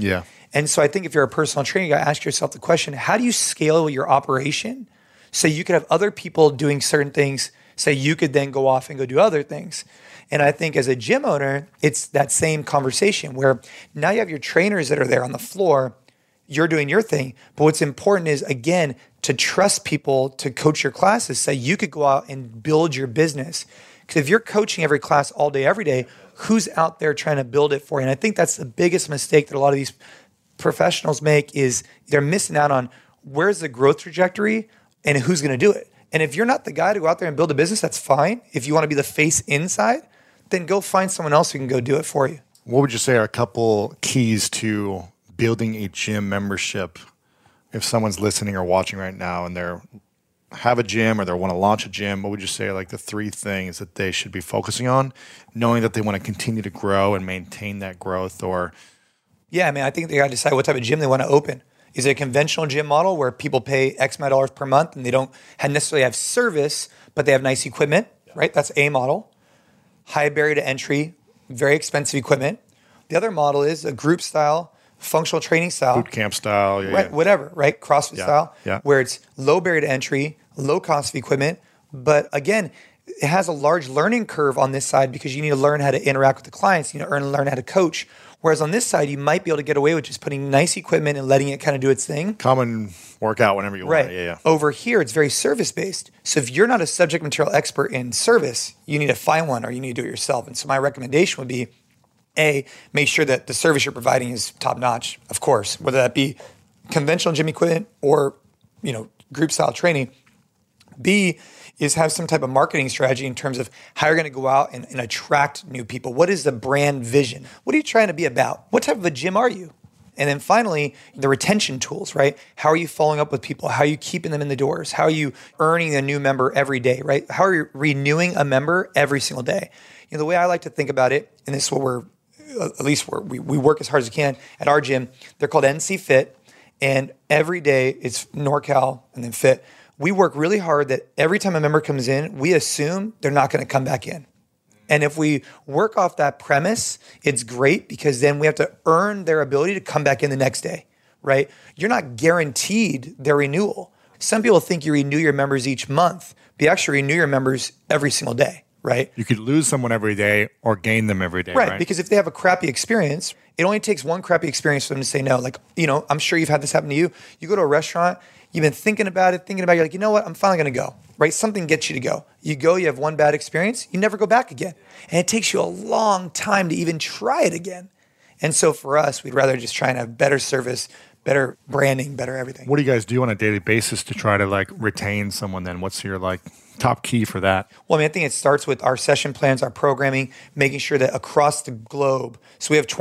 And so I think if you're a personal trainer, you got to ask yourself the question, how do you scale your operation so you could have other people doing certain things, so you could then go off and go do other things? And I think as a gym owner, it's that same conversation where now you have your trainers that are there on the floor, you're doing your thing. But what's important is, again, to trust people to coach your classes so you could go out and build your business. Because if you're coaching every class all day, every day, who's out there trying to build it for you? And I think that's the biggest mistake that a lot of these professionals make, is they're missing out on where's the growth trajectory and who's going to do it. And if you're not the guy to go out there and build a business, that's fine. If you want to be the face inside, then go find someone else who can go do it for you. What would you say are a couple keys to building a gym membership? If someone's listening or watching right now and they have a gym or they want to launch a gym, what would you say are like the 3 things that they should be focusing on, knowing that they want to continue to grow and maintain that growth? Or yeah, I mean, I think they got to decide what type of gym they want to open. Is it a conventional gym model where people pay X amount of dollars per month and they don't necessarily have service, but they have nice equipment, right? That's a model. High barrier to entry, very expensive equipment. The other model is a group style, functional training style. boot camp style. Yeah, right, yeah. whatever, right? CrossFit style, yeah. where it's low barrier to entry, low cost of equipment. But again, it has a large learning curve on this side because you need to learn how to interact with the clients. You need to learn how to coach. Whereas on this side, you might be able to get away with just putting nice equipment and letting it kind of do its thing. Come and work out whenever you Right. want. Yeah. Over here, it's very service-based. So if you're not a subject material expert in service, you need to find one or you need to do it yourself. And so my recommendation would be, A, make sure that the service you're providing is top-notch, of course, whether that be conventional gym equipment or, group-style training. B is have some type of marketing strategy in terms of how you're going to go out and attract new people. What is the brand vision? What are you trying to be about? What type of a gym are you? And then finally, the retention tools, right? How are you following up with people? How are you keeping them in the doors? How are you earning a new member every day, right? How are you renewing a member every single day? The way I like to think about it, and this is what we work as hard as we can at our gym, they're called NC Fit. And every day it's NorCal and then Fit. We work really hard that every time a member comes in, we assume they're not going to come back in. And if we work off that premise, it's great because then we have to earn their ability to come back in the next day, right? You're not guaranteed their renewal. Some people think you renew your members each month, but you actually renew your members every single day, right? You could lose someone every day or gain them every day, right? Because if they have a crappy experience, it only takes one crappy experience for them to say no. Like, I'm sure you've had this happen to you. You go to a restaurant, you've been thinking about it, you're like, you know what? I'm finally going to go, right? Something gets you to go. You go, you have one bad experience, you never go back again. And it takes you a long time to even try it again. And so for us, we'd rather just try and have better service, better branding, better everything. What do you guys do on a daily basis to try to retain someone then? What's your top key for that? Well, I think it starts with our session plans, our programming, making sure that across the globe, so we have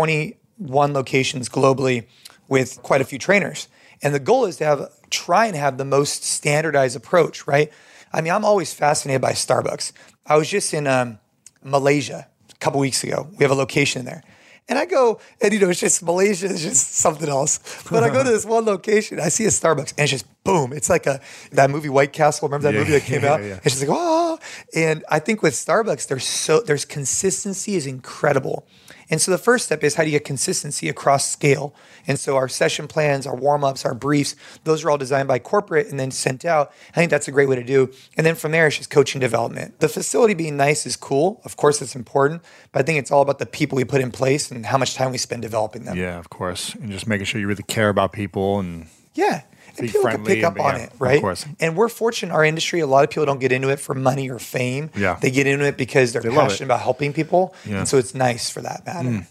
21 locations globally with quite a few trainers. And the goal is to try and have the most standardized approach, right? I'm always fascinated by Starbucks. I was just in Malaysia a couple weeks ago. We have a location there. And I go, and it's just Malaysia is just something else. But I go to this one location, I see a Starbucks, and it's just boom. It's like that movie White Castle. Remember that movie that came out? Yeah. It's just like, oh. And I think with Starbucks, there's consistency is incredible. And so the first step is how do you get consistency across scale? And so our session plans, our warm-ups, our briefs, those are all designed by corporate and then sent out. I think that's a great way to do. And then from there, it's just coaching development. The facility being nice is cool. Of course, it's important. But I think it's all about the people we put in place and how much time we spend developing them. Yeah, of course. And just making sure you really care about people and and people can pick up on it, right? Of course. And we're fortunate in our industry. A lot of people don't get into it for money or fame. Yeah. They get into it because they're passionate about helping people. Yeah. And so it's nice for that matter.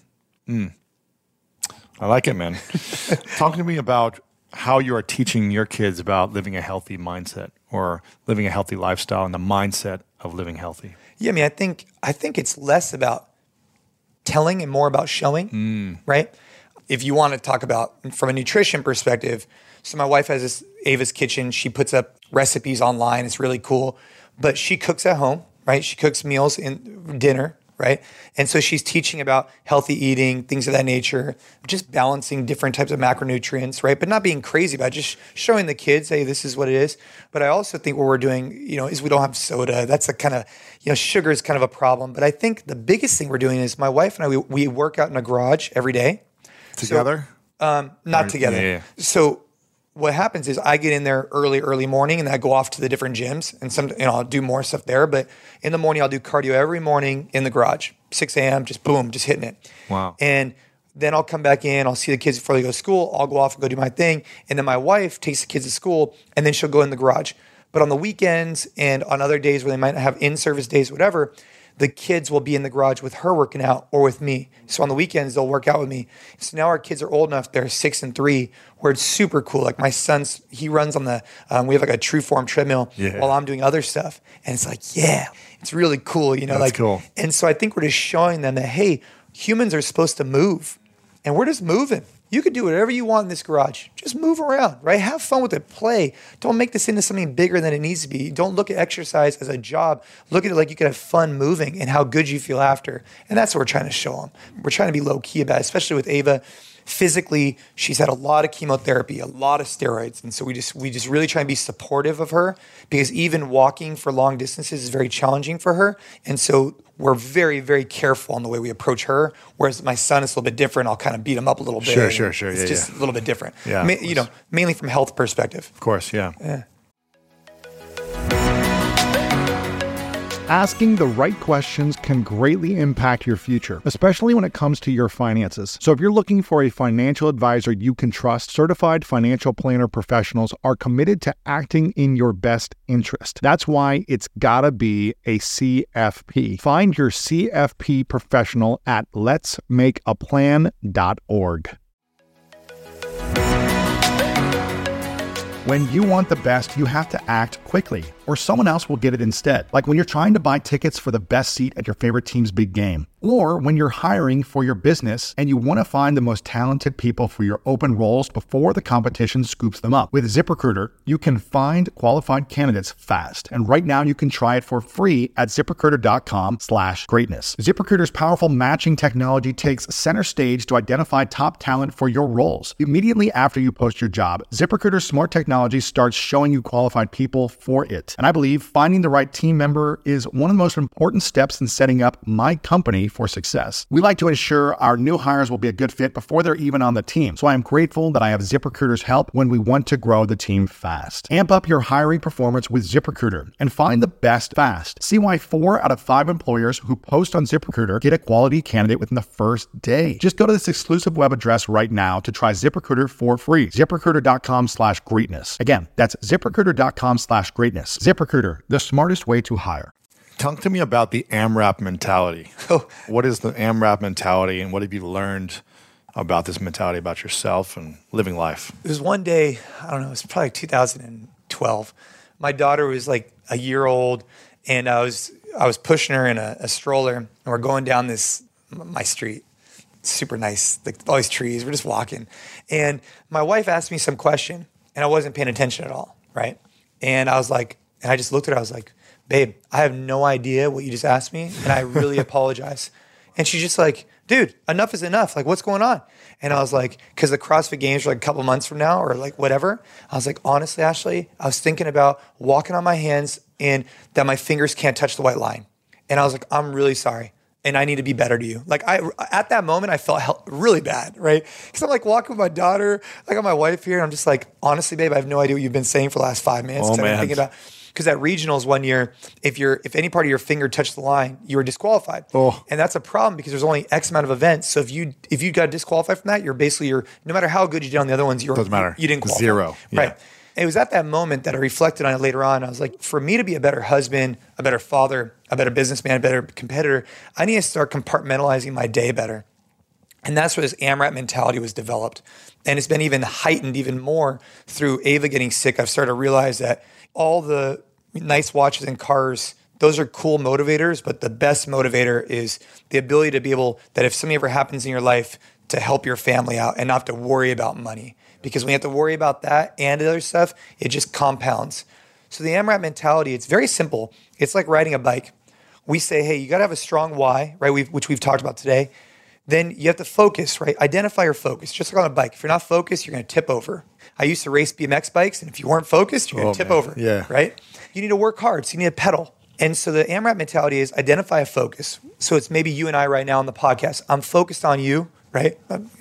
I like it, man. Talk to me about how you are teaching your kids about living a healthy mindset or living a healthy lifestyle and the mindset of living healthy. Yeah, I think it's less about telling and more about showing, right? If you want to talk about from a nutrition perspective, so my wife has this Ava's Kitchen. She puts up recipes online. It's really cool. But she cooks at home, right? She cooks meals and dinner, right? And so she's teaching about healthy eating, things of that nature, just balancing different types of macronutrients, right? But not being crazy about it, just showing the kids, hey, this is what it is. But I also think what we're doing, is we don't have soda. That's a kind of, sugar is kind of a problem. But I think the biggest thing we're doing is my wife and I, we work out in a garage every day. Together? Not together. Yeah. So what happens is I get in there early morning, and I go off to the different gyms, and I'll do more stuff there. But in the morning, I'll do cardio every morning in the garage, 6 a.m., just hitting it. Wow. And then I'll come back in, I'll see the kids before they go to school, I'll go off and go do my thing. And then my wife takes the kids to school, and then she'll go in the garage. But on the weekends and on other days where they might have in-service days, whatever, the kids will be in the garage with her working out or with me. So on the weekends, they'll work out with me. So now our kids are old enough, they're 6 and 3, where it's super cool. Like my son's, he runs on the, we have like a true form treadmill while I'm doing other stuff. And it's like, yeah, it's really cool. That's cool. And so I think we're just showing them that, hey, humans are supposed to move, and we're just moving. You could do whatever you want in this garage. Just move around, right? Have fun with it. Play. Don't make this into something bigger than it needs to be. Don't look at exercise as a job. Look at it like you can have fun moving and how good you feel after. And that's what we're trying to show them. We're trying to be low key about it, especially with Ava. Physically, she's had a lot of chemotherapy, a lot of steroids. And so we just really try and be supportive of her, because even walking for long distances is very challenging for her. And so we're very, very careful on the way we approach her. Whereas my son is a little bit different. I'll kind of beat him up a little bit. Sure. It's just a little bit different. Yeah. Mainly from a health perspective. Of course, yeah. Asking the right questions can greatly impact your future, especially when it comes to your finances. So if you're looking for a financial advisor you can trust, certified financial planner professionals are committed to acting in your best interest. That's why it's gotta be a CFP. Find your CFP professional at letsmakeaplan.org. When you want the best, you have to act quickly, or someone else will get it instead. Like when you're trying to buy tickets for the best seat at your favorite team's big game. Or when you're hiring for your business and you want to find the most talented people for your open roles before the competition scoops them up. With ZipRecruiter, you can find qualified candidates fast. And right now you can try it for free at ZipRecruiter.com/greatness. ZipRecruiter's powerful matching technology takes center stage to identify top talent for your roles. Immediately after you post your job, ZipRecruiter's smart technology starts showing you qualified people for it. And I believe finding the right team member is one of the most important steps in setting up my company for success. We like to ensure our new hires will be a good fit before they're even on the team. So I am grateful that I have ZipRecruiter's help when we want to grow the team fast. Amp up your hiring performance with ZipRecruiter and find the best fast. See why 4 out of 5 employers who post on ZipRecruiter get a quality candidate within the first day. Just go to this exclusive web address right now to try ZipRecruiter for free. ZipRecruiter.com/greatness. Again, that's ZipRecruiter.com/greatness. ZipRecruiter, the smartest way to hire. Talk to me about the AMRAP mentality. What is the AMRAP mentality, and what have you learned about this mentality about yourself and living life? It was one day, I don't know, it was probably 2012. My daughter was like a year old, and I was pushing her in a stroller, and we're going down my street. It's super nice, like all these trees. We're just walking. And my wife asked me some question, and I wasn't paying attention at all, right? And I was like, and I just looked at her, I was like, babe, I have no idea what you just asked me, and I really apologize. And she's just like, dude, enough is enough. Like, what's going on? And I was like, because the CrossFit Games are like a couple months from now, or like whatever. I was like, honestly, Ashley, I was thinking about walking on my hands and that my fingers can't touch the white line. And I was like, I'm really sorry, and I need to be better to you. Like at that moment, I felt really bad, right? Because I'm like walking with my daughter, I got my wife here, and I'm just like, honestly, babe, I have no idea what you've been saying for the last 5 minutes. Oh, man. I'm thinking about. Because at regionals one year, if any part of your finger touched the line, you were disqualified. Oh. And that's a problem because there's only X amount of events. So if you got disqualified from that, you're no matter how good you did on the other ones, doesn't matter. You didn't qualify. 0. Yeah. Right. And it was at that moment that I reflected on it later on. I was like, for me to be a better husband, a better father, a better businessman, a better competitor, I need to start compartmentalizing my day better. And that's where this AMRAP mentality was developed. And it's been even heightened even more through Ava getting sick. I've started to realize that all the nice watches and cars, those are cool motivators, but the best motivator is the ability to be able, that if something ever happens in your life, to help your family out and not have to worry about money. Because when you have to worry about that and the other stuff, it just compounds. So the AMRAP mentality, it's very simple. It's like riding a bike. We say, hey, you got to have a strong why, right? Which we've talked about today. Then you have to focus, right? Identify your focus. Just like on a bike. If you're not focused, you're going to tip over. I used to race BMX bikes, and if you weren't focused, you're going to tip over, right? You need to work hard, so you need to pedal. And so the AMRAP mentality is identify a focus. So it's maybe you and I right now on the podcast. I'm focused on you, right? I'm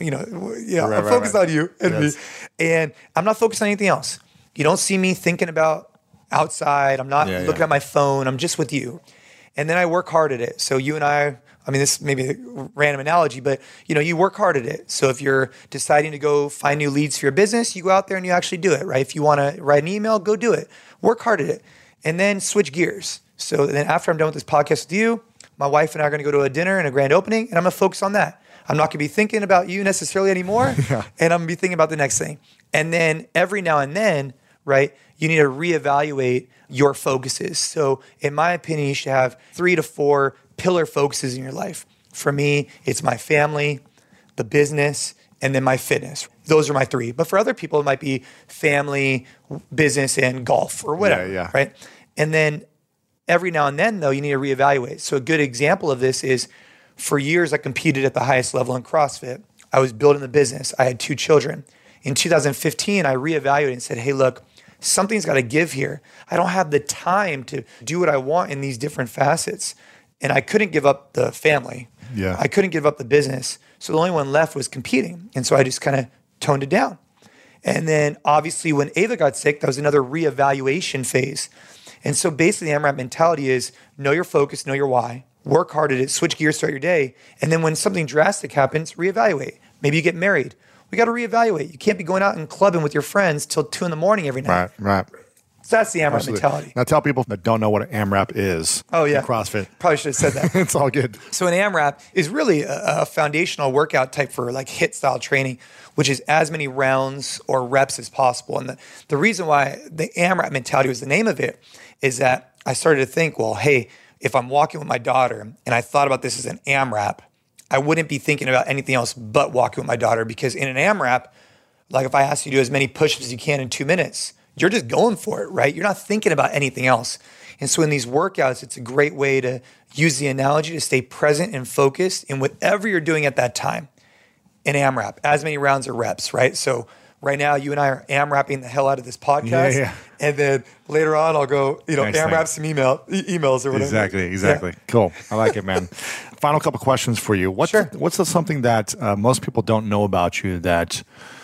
focused on you and me. And I'm not focused on anything else. You don't see me thinking about outside. I'm not looking at my phone. I'm just with you. And then I work hard at it. So you and I mean, this may be a random analogy, but you work hard at it. So if you're deciding to go find new leads for your business, you go out there and you actually do it, right? If you want to write an email, go do it. Work hard at it. And then switch gears. So then after I'm done with this podcast with you, my wife and I are going to go to a dinner and a grand opening, and I'm going to focus on that. I'm not going to be thinking about you necessarily anymore, and I'm going to be thinking about the next thing. And then every now and then, right, you need to reevaluate your focuses. So in my opinion, you should have 3 to 4 pillar focuses in your life. For me, it's my family, the business, and then my fitness. Those are my 3. But for other people, it might be family, business, and golf or whatever, right? And then every now and then, though, you need to reevaluate. So a good example of this is for years, I competed at the highest level in CrossFit. I was building the business. I had 2 children. In 2015, I reevaluated and said, hey, look, something's got to give here. I don't have the time to do what I want in these different facets. And I couldn't give up the family. I couldn't give up the business. So the only one left was competing. And so I just kind of toned it down. And then obviously when Ava got sick, that was another reevaluation phase. And so basically the AMRAP mentality is know your focus, know your why, work hard at it, switch gears throughout your day. And then when something drastic happens, reevaluate. Maybe you get married. We got to reevaluate. You can't be going out and clubbing with your friends till 2 a.m. every night. Right. So that's the AMRAP mentality. Now tell people that don't know what an AMRAP is. Oh, yeah. In CrossFit. Probably should have said that. It's all good. So an AMRAP is really a foundational workout type for like HIIT style training, which is as many rounds or reps as possible. And the reason why the AMRAP mentality was the name of it is that I started to think, well, hey, if I'm walking with my daughter and I thought about this as an AMRAP, I wouldn't be thinking about anything else but walking with my daughter, because in an AMRAP, like if I ask you to do as many push-ups as you can in 2 minutes, you're just going for it, right? You're not thinking about anything else. And so in these workouts, it's a great way to use the analogy to stay present and focused in whatever you're doing at that time. An AMRAP, as many rounds or reps, right? So right now, you and I are AMRAPing the hell out of this podcast. And then later on, I'll go, AMRAP some emails or whatever. Exactly. Yeah. Cool. I like it, man. Final couple questions for you. What's something that most people don't know about you that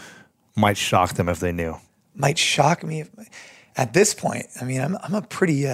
might shock them if they knew? Might shock me at this point. I mean, I'm a pretty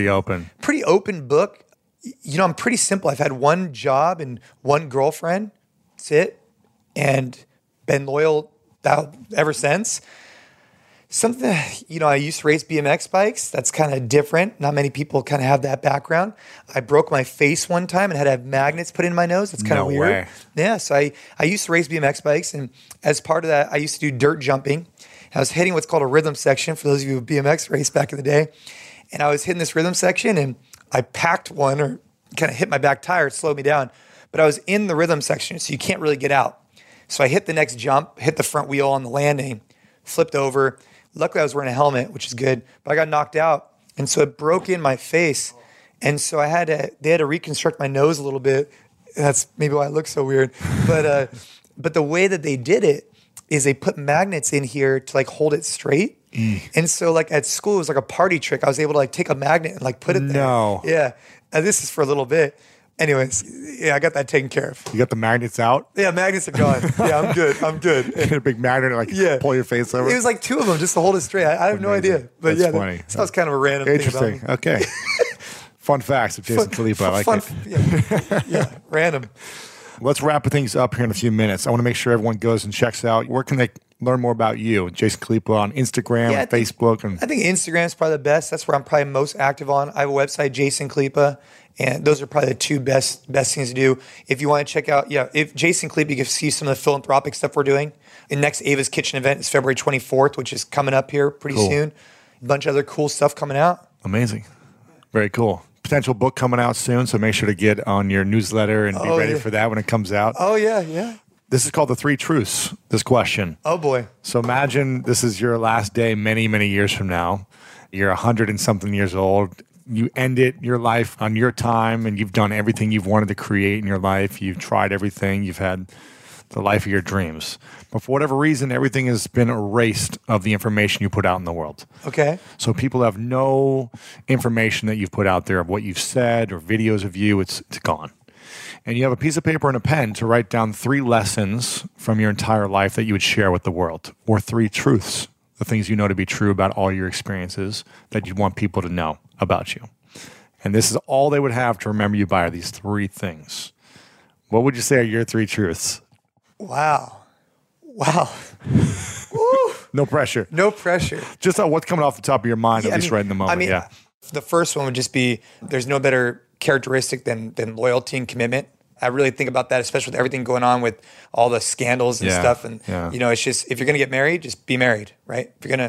open book. I'm pretty simple. I've had one job and one girlfriend. That's it. And been loyal ever since. Something, I used to race BMX bikes. That's kind of different. Not many people kind of have that background. I broke my face one time and had to have magnets put in my nose. That's kind of weird. Way. Yeah. So I used to race BMX bikes. And as part of that, I used to do dirt jumping. I was hitting what's called a rhythm section for those of you who BMX raced back in the day. And I was hitting this rhythm section and I packed one or kind of hit my back tire. It slowed me down. But I was in the rhythm section, so you can't really get out. So I hit the next jump, hit the front wheel on the landing, flipped over. Luckily, I was wearing a helmet, which is good. But I got knocked out. And so it broke in my face. And so they had to reconstruct my nose a little bit. That's maybe why it looks so weird. But the way that they did it is they put magnets in here to like hold it straight. And so like at school, it was like a party trick. I was able to like take a magnet and like put it there. No. Yeah. And this is for a little bit. Anyways, yeah, I got that taken care of. You got the magnets out? Yeah, magnets are gone. Yeah, I'm good. Get a big magnet and pull your face over? It was like 2 of them just to hold it straight. I have no idea. But that's funny. That was kind of a random thing about me. Interesting. Okay. Fun facts of Jason Khalipa. I like it. Yeah, random. Let's wrap things up here in a few minutes. I want to make sure everyone goes and checks out. Where can they learn more about you? Jason Khalipa on Instagram, Facebook. I think Instagram is probably the best. That's where I'm probably most active on. I have a website, Jason Khalipa, and those are probably the 2 best things to do. If you want to check out, if Jason Khalipa, you can see some of the philanthropic stuff we're doing. The next Ava's Kitchen event is February 24th, which is coming up here pretty soon. A bunch of other cool stuff coming out. Amazing. Very cool. Potential book coming out soon, so make sure to get on your newsletter and be ready for that when it comes out. Oh, yeah. This is called the 3 truths, this question. Oh, boy. So imagine this is your last day many, many years from now. You're 100 and something years old. You ended your life on your time, and you've done everything you've wanted to create in your life. You've tried everything. You've had the life of your dreams. But for whatever reason, everything has been erased of the information you put out in the world. Okay. So people have no information that you've put out there of what you've said or videos of you. It's gone. and you have a piece of paper and a pen to write down 3 lessons from your entire life that you would share with the world, or 3 truths, the things you know to be true about all your experiences that you want people to know about you. And this is all they would have to remember you by, are these 3 things. What would you say are your 3 truths? Wow. No pressure. No pressure. Just what's coming off the top of your mind, at least right in the moment. The first one would just be, there's no better characteristic than loyalty and commitment. I really think about that, especially with everything going on with all the scandals and stuff. And, it's just, if you're going to get married, just be married, right? If you don't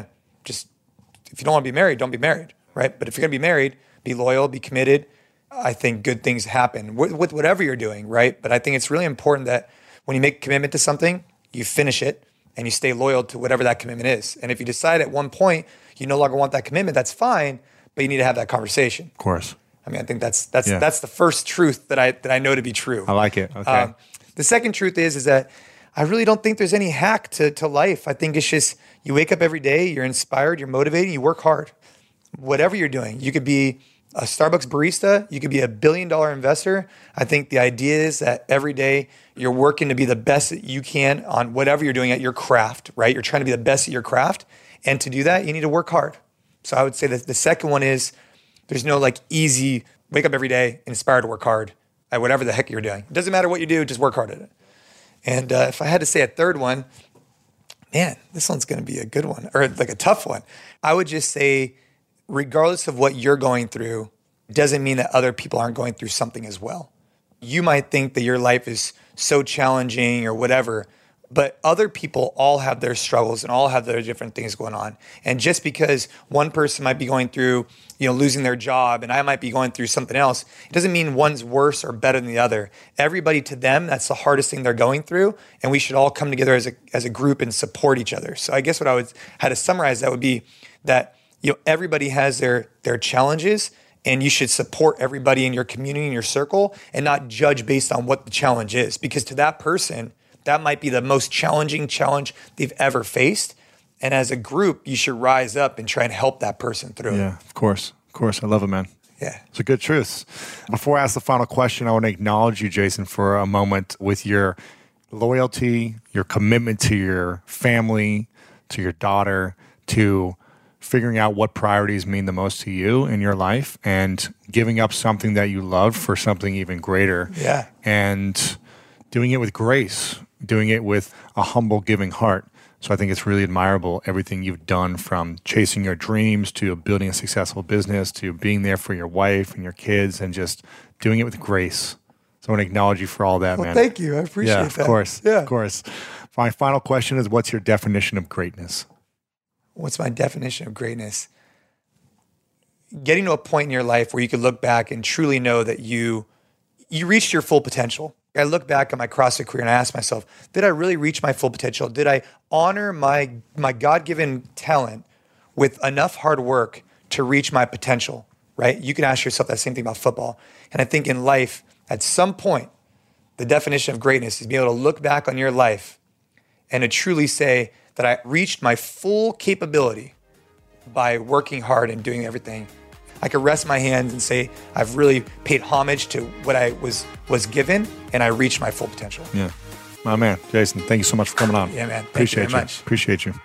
want to be married, don't be married, right? But if you're going to be married, be loyal, be committed. I think good things happen with whatever you're doing, right? But I think it's really important that when you make a commitment to something, you finish it and you stay loyal to whatever that commitment is. And if you decide at one point you no longer want that commitment, that's fine, but you need to have that conversation. Of course. I mean, I think that's the first truth that I know to be true. I like it. Okay. The second truth is that I really don't think there's any hack to life. I think it's just you wake up every day, you're inspired, you're motivated, you work hard. Whatever you're doing, you could be a Starbucks barista, you could be $1 billion investor. I think the idea is that every day you're working to be the best that you can on whatever you're doing at your craft, right? You're trying to be the best at your craft. And to do that, you need to work hard. So I would say that the second one is there's no easy wake up every day, inspired to work hard at whatever the heck you're doing. It doesn't matter what you do, just work hard at it. And if I had to say a third one, man, this one's going to be a good one, or a tough one. I would just say, regardless of what you're going through, doesn't mean that other people aren't going through something as well. You might think that your life is so challenging or whatever, but other people all have their struggles and all have their different things going on. And just because one person might be going through, losing their job, and I might be going through something else, it doesn't mean one's worse or better than the other. Everybody, to them, that's the hardest thing they're going through, and we should all come together as a group and support each other. So I guess what I would how to summarize that would be that everybody has their challenges, and you should support everybody in your community, in your circle, and not judge based on what the challenge is. Because to that person, that might be the most challenging challenge they've ever faced. And as a group, you should rise up and try and help that person through it. Yeah, of course. Of course. I love it, man. Yeah. It's a good truth. Before I ask the final question, I want to acknowledge you, Jason, for a moment with your loyalty, your commitment to your family, to your daughter, to figuring out what priorities mean the most to you in your life, and giving up something that you love for something even greater. Yeah. And doing it with grace, doing it with a humble, giving heart. So I think it's really admirable, everything you've done, from chasing your dreams to building a successful business to being there for your wife and your kids and just doing it with grace. So I want to acknowledge you for all that, man. Thank you. I appreciate that. Of course. Yeah. Of course. My final question is, what's your definition of greatness? What's my definition of greatness? Getting to a point in your life where you could look back and truly know that you reached your full potential. I look back at my CrossFit career and I ask myself, did I really reach my full potential? Did I honor my God-given talent with enough hard work to reach my potential, right? You can ask yourself that same thing about football. And I think in life, at some point, the definition of greatness is being able to look back on your life and to truly say that I reached my full capability by working hard and doing everything. I could rest my hands and say I've really paid homage to what I was given, and I reached my full potential. Yeah. My man, Jason, thank you so much for coming on. Yeah, man. Appreciate you very much. Appreciate you.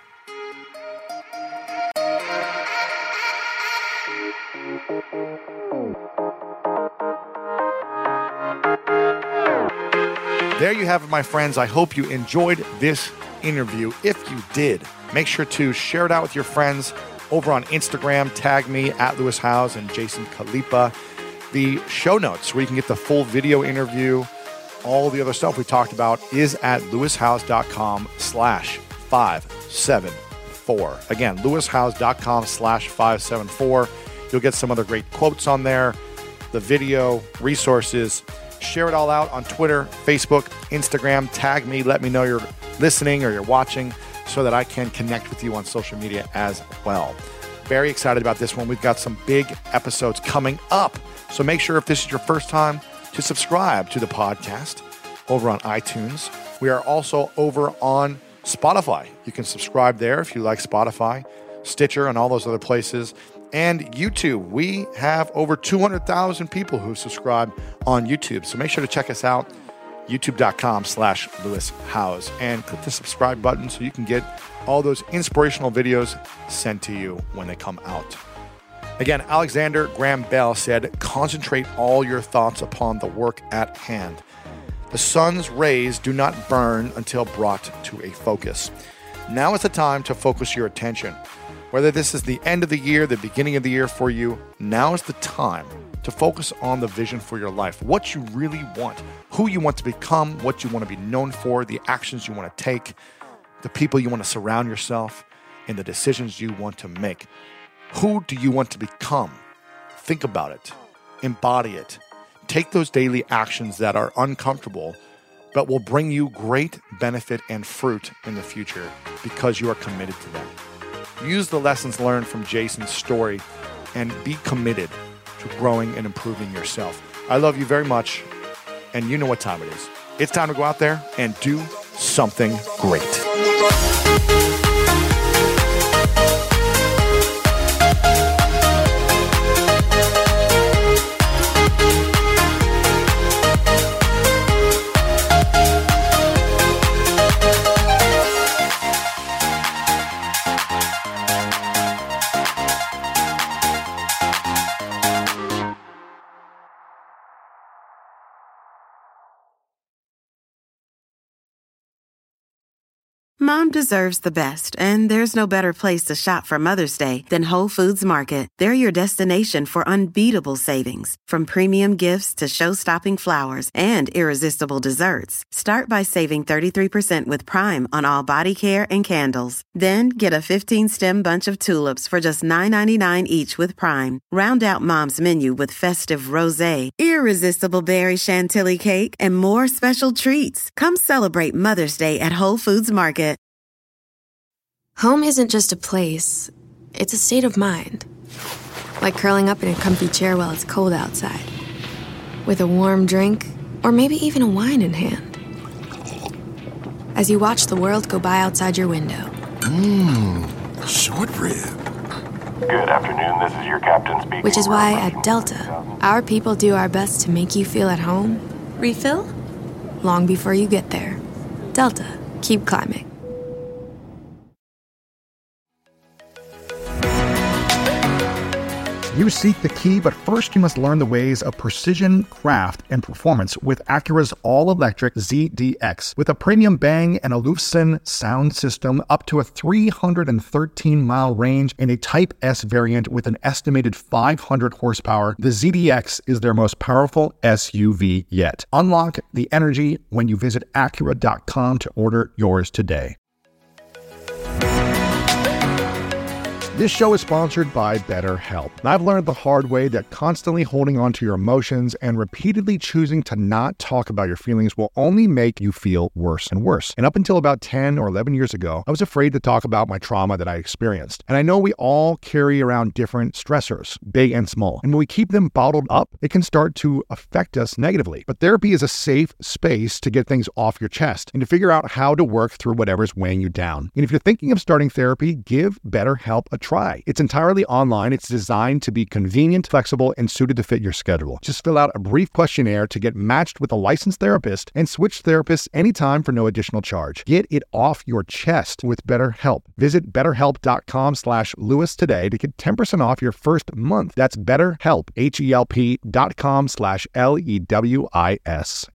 There you have it, my friends. I hope you enjoyed this interview. If you did, make sure to share it out with your friends over on Instagram. Tag me at Lewis Howes and Jason Khalipa. The show notes where you can get the full video interview, all the other stuff we talked about, is at lewishowes.com/574. Again, lewishowes.com/574. You'll get some other great quotes on there, the video, resources. Share it all out on Twitter, Facebook, Instagram. Tag me. Let me know you're listening or you're watching so that I can connect with you on social media as well. Very excited about this one. We've got some big episodes coming up. So make sure, if this is your first time, to subscribe to the podcast over on iTunes. We are also over on Spotify. You can subscribe there if you like Spotify, Stitcher, and all those other places. and YouTube. We have over 200,000 people who subscribe on YouTube. So make sure to check us out, youtube.com/Lewis Howes, and click the subscribe button so you can get all those inspirational videos sent to you when they come out. Again, Alexander Graham Bell said, concentrate all your thoughts upon the work at hand. The sun's rays do not burn until brought to a focus. Now is the time to focus your attention. Whether this is the end of the year, the beginning of the year for you, now is the time to focus on the vision for your life, what you really want, who you want to become, what you want to be known for, the actions you want to take, the people you want to surround yourself, and the decisions you want to make. Who do you want to become? Think about it. Embody it. Take those daily actions that are uncomfortable, but will bring you great benefit and fruit in the future because you are committed to them. Use the lessons learned from Jason's story and be committed to growing and improving yourself. I love you very much, and you know what time it is. It's time to go out there and do something great. Mom deserves the best, and there's no better place to shop for Mother's Day than Whole Foods Market. They're your destination for unbeatable savings, from premium gifts to show-stopping flowers and irresistible desserts. Start by saving 33% with Prime on all body care and candles. Then get a 15-stem bunch of tulips for just $9.99 each with Prime. Round out Mom's menu with festive rosé, irresistible berry chantilly cake, and more special treats. Come celebrate Mother's Day at Whole Foods Market. Home isn't just a place, it's a state of mind. Like curling up in a comfy chair while it's cold outside, with a warm drink, or maybe even a wine in hand. As you watch the world go by outside your window. Short rib. Good afternoon, this is your captain speaking. Which is why at Delta, our people do our best to make you feel at home. Refill? Long before you get there. Delta, keep climbing. You seek the key, but first you must learn the ways of precision, craft, and performance with Acura's all-electric ZDX. With a premium Bang and Olufsen sound system, up to a 313-mile range, and a Type S variant with an estimated 500 horsepower, the ZDX is their most powerful SUV yet. Unlock the energy when you visit Acura.com to order yours today. This show is sponsored by BetterHelp. I've learned the hard way that constantly holding on to your emotions and repeatedly choosing to not talk about your feelings will only make you feel worse and worse. And up until about 10 or 11 years ago, I was afraid to talk about my trauma that I experienced. And I know we all carry around different stressors, big and small. And when we keep them bottled up, it can start to affect us negatively. But therapy is a safe space to get things off your chest and to figure out how to work through whatever's weighing you down. And if you're thinking of starting therapy, give BetterHelp a try. It's entirely online. It's designed to be convenient, flexible, and suited to fit your schedule. Just fill out a brief questionnaire to get matched with a licensed therapist and switch therapists anytime for no additional charge. Get it off your chest with BetterHelp. Visit BetterHelp.com/Lewis today to get 10% off your first month. That's BetterHelp, HELP.com/LEWIS.